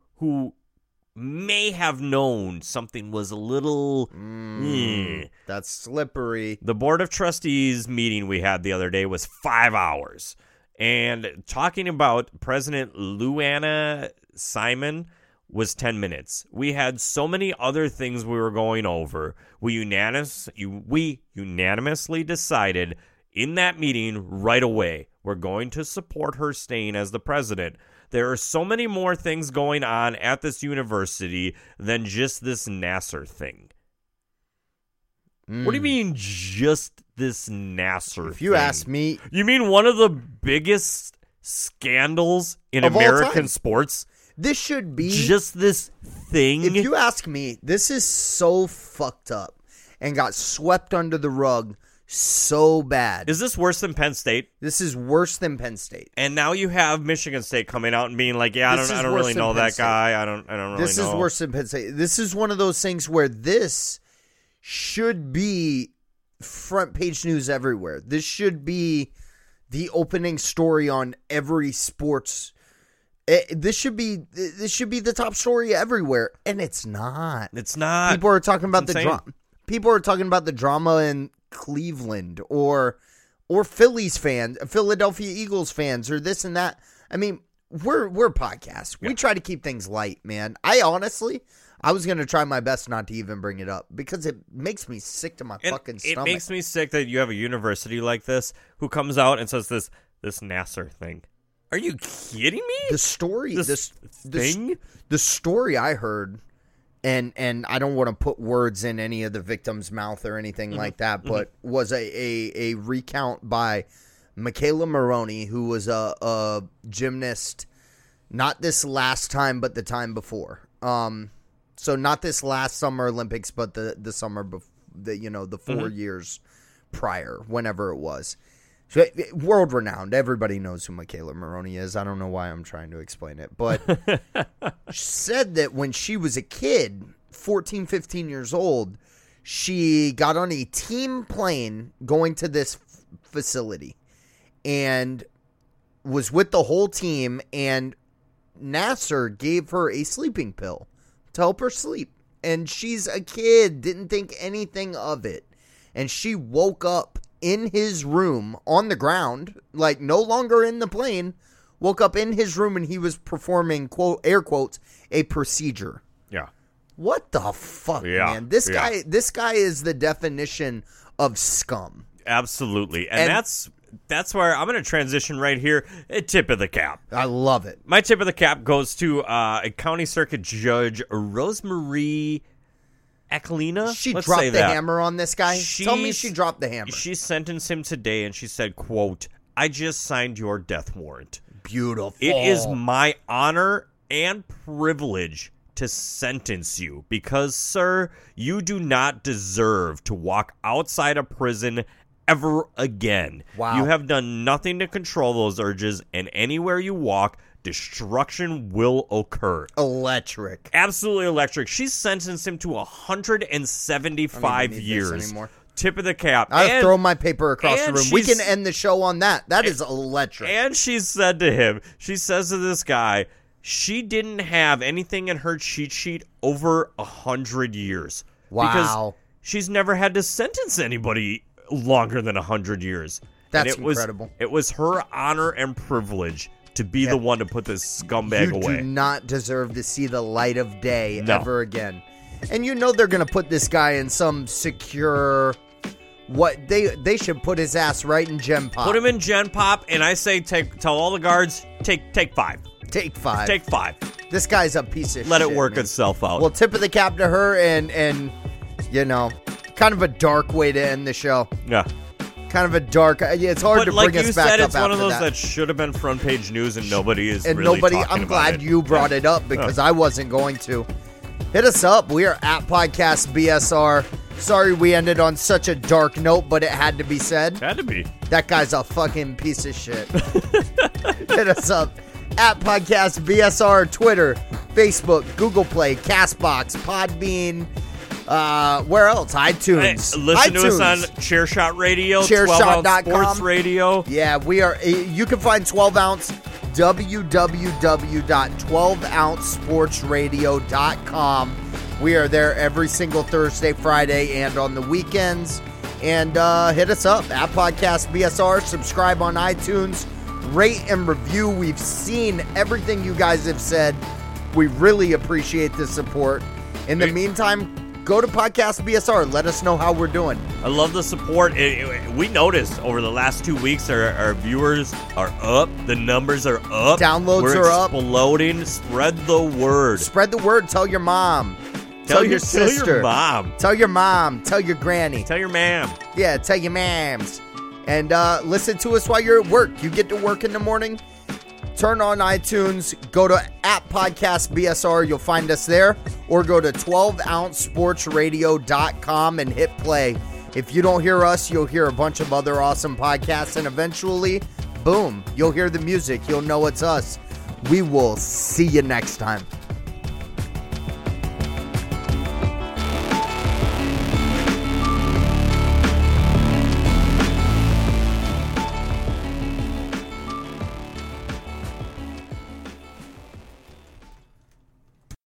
B: may have known something was a little
A: that's slippery.
B: The board of trustees meeting we had the other day was 5 hours. And talking about President Luana Simon was 10 minutes. We had so many other things we were going over. We unanimously decided in that meeting right away, we're going to support her staying as the president. There are so many more things going on at this university than just this Nassar thing. What do you mean just this Nassar thing?
A: If you ask me...
B: You mean one of the biggest scandals in American sports?
A: This should be...
B: Just this thing?
A: If you ask me, this is so fucked up and got swept under the rug so bad.
B: Is this worse than Penn State?
A: This is worse than Penn State.
B: And now you have Michigan State coming out and being like, yeah, I don't really know that guy. I don't really know.
A: This is worse than Penn State. This is one of those things where this should be front page news everywhere. This should be the opening story on every sports. This should be the top story everywhere, and it's not.
B: It's not.
A: People are talking about the drama. People are talking about the drama in Cleveland or Phillies fans, Philadelphia Eagles fans, or this and that. I mean, we're a podcast. Yeah. We try to keep things light, man. I was going to try my best not to even bring it up because it makes me sick to my fucking stomach.
B: It makes me sick that you have a university like this who comes out and says this Nassar thing. Are you kidding me?
A: The story,
B: this thing?
A: The story I heard, and I don't want to put words in any of the victim's mouth or anything like that, but was a recount by Michaela Maroney, who was a gymnast, not this last time, but the time before. So not this last Summer Olympics, but the summer before, the 4 years prior, whenever it was. So, world renowned. Everybody knows who Michaela Maroney is. I don't know why I'm trying to explain it, but she said that when she was a kid, 14, 15 years old, she got on a team plane going to this facility and was with the whole team, and Nassar gave her a sleeping pill to help her sleep. And she's a kid, didn't think anything of it. And she woke up in his room on the ground, like no longer in the plane, woke up in his room and he was performing, quote, air quotes, a procedure.
B: Yeah.
A: What the fuck, man? This guy is the definition of scum.
B: Absolutely. And that's where I'm going to transition right here. A tip of the cap.
A: I love it.
B: My tip of the cap goes to a county circuit judge, Rosemarie Aquilina.
A: She dropped the hammer on this guy. Tell me she dropped the hammer.
B: She sentenced him today, and she said, quote, "I just signed your death warrant."
A: Beautiful.
B: It is my honor and privilege to sentence you because, sir, you do not deserve to walk outside a prison ever again.
A: Wow.
B: You have done nothing to control those urges, and anywhere you walk, destruction will occur.
A: Electric.
B: Absolutely electric. She's sentenced him to 175 years. Tip of the cap.
A: I'll throw my paper across the room. We can end the show on that. That is electric.
B: And she said to him, she says to this guy, she didn't have anything in her cheat sheet over 100 years.
A: Wow.
B: Because she's never had to sentence anybody longer than 100 years.
A: That's incredible.
B: It was her honor and privilege to be the one to put this scumbag away.
A: You do not deserve to see the light of day ever again. And you know they're going to put this guy in some secure... They should put his ass right in Gen Pop.
B: Put him in Gen Pop, and I say tell all the guards, take 5.
A: Take 5.
B: Take 5.
A: This guy's a piece of shit.
B: Let it work itself out.
A: Well, tip of the cap to her, and you know, kind of a dark way to end the show.
B: Yeah.
A: Kind of a dark. It's hard to bring us back up after that. But like you said,
B: it's one of those that should have been front page news, and nobody is really talking about it.
A: I'm glad you brought it up because I wasn't going to. Hit us up. We are at Podcast BSR. Sorry we ended on such a dark note, but it had to be said.
B: Had to be.
A: That guy's a fucking piece of shit. Hit us up. At Podcast BSR, Twitter, Facebook, Google Play, CastBox, Podbean, where else? iTunes.
B: Listen to us on Chairshot Radio, 12-Ounce Sports Radio.
A: Yeah, we are. You can find 12-Ounce, www.12ouncesportsradio.com. We are there every single Thursday, Friday, and on the weekends. And hit us up at Podcast BSR. Subscribe on iTunes. Rate and review. We've seen everything you guys have said. We really appreciate the support. In the meantime, go to Podcast BSR. Let us know how we're doing.
B: I love the support. We noticed over the last 2 weeks our viewers are up. The numbers are up.
A: Downloads are up.
B: We're exploding. Spread the word.
A: Spread the word. Tell your mom. Tell your sister.
B: Tell your mom.
A: Tell your mom. Tell your granny.
B: Tell your ma'am.
A: Yeah, tell your mams. And listen to us while you're at work. You get to work in the morning, turn on iTunes, go to at Podcast BSR. You'll find us there. Or go to 12ouncesportsradio.com and hit play. If you don't hear us, you'll hear a bunch of other awesome podcasts. And eventually, boom, you'll hear the music. You'll know it's us. We will see you next time.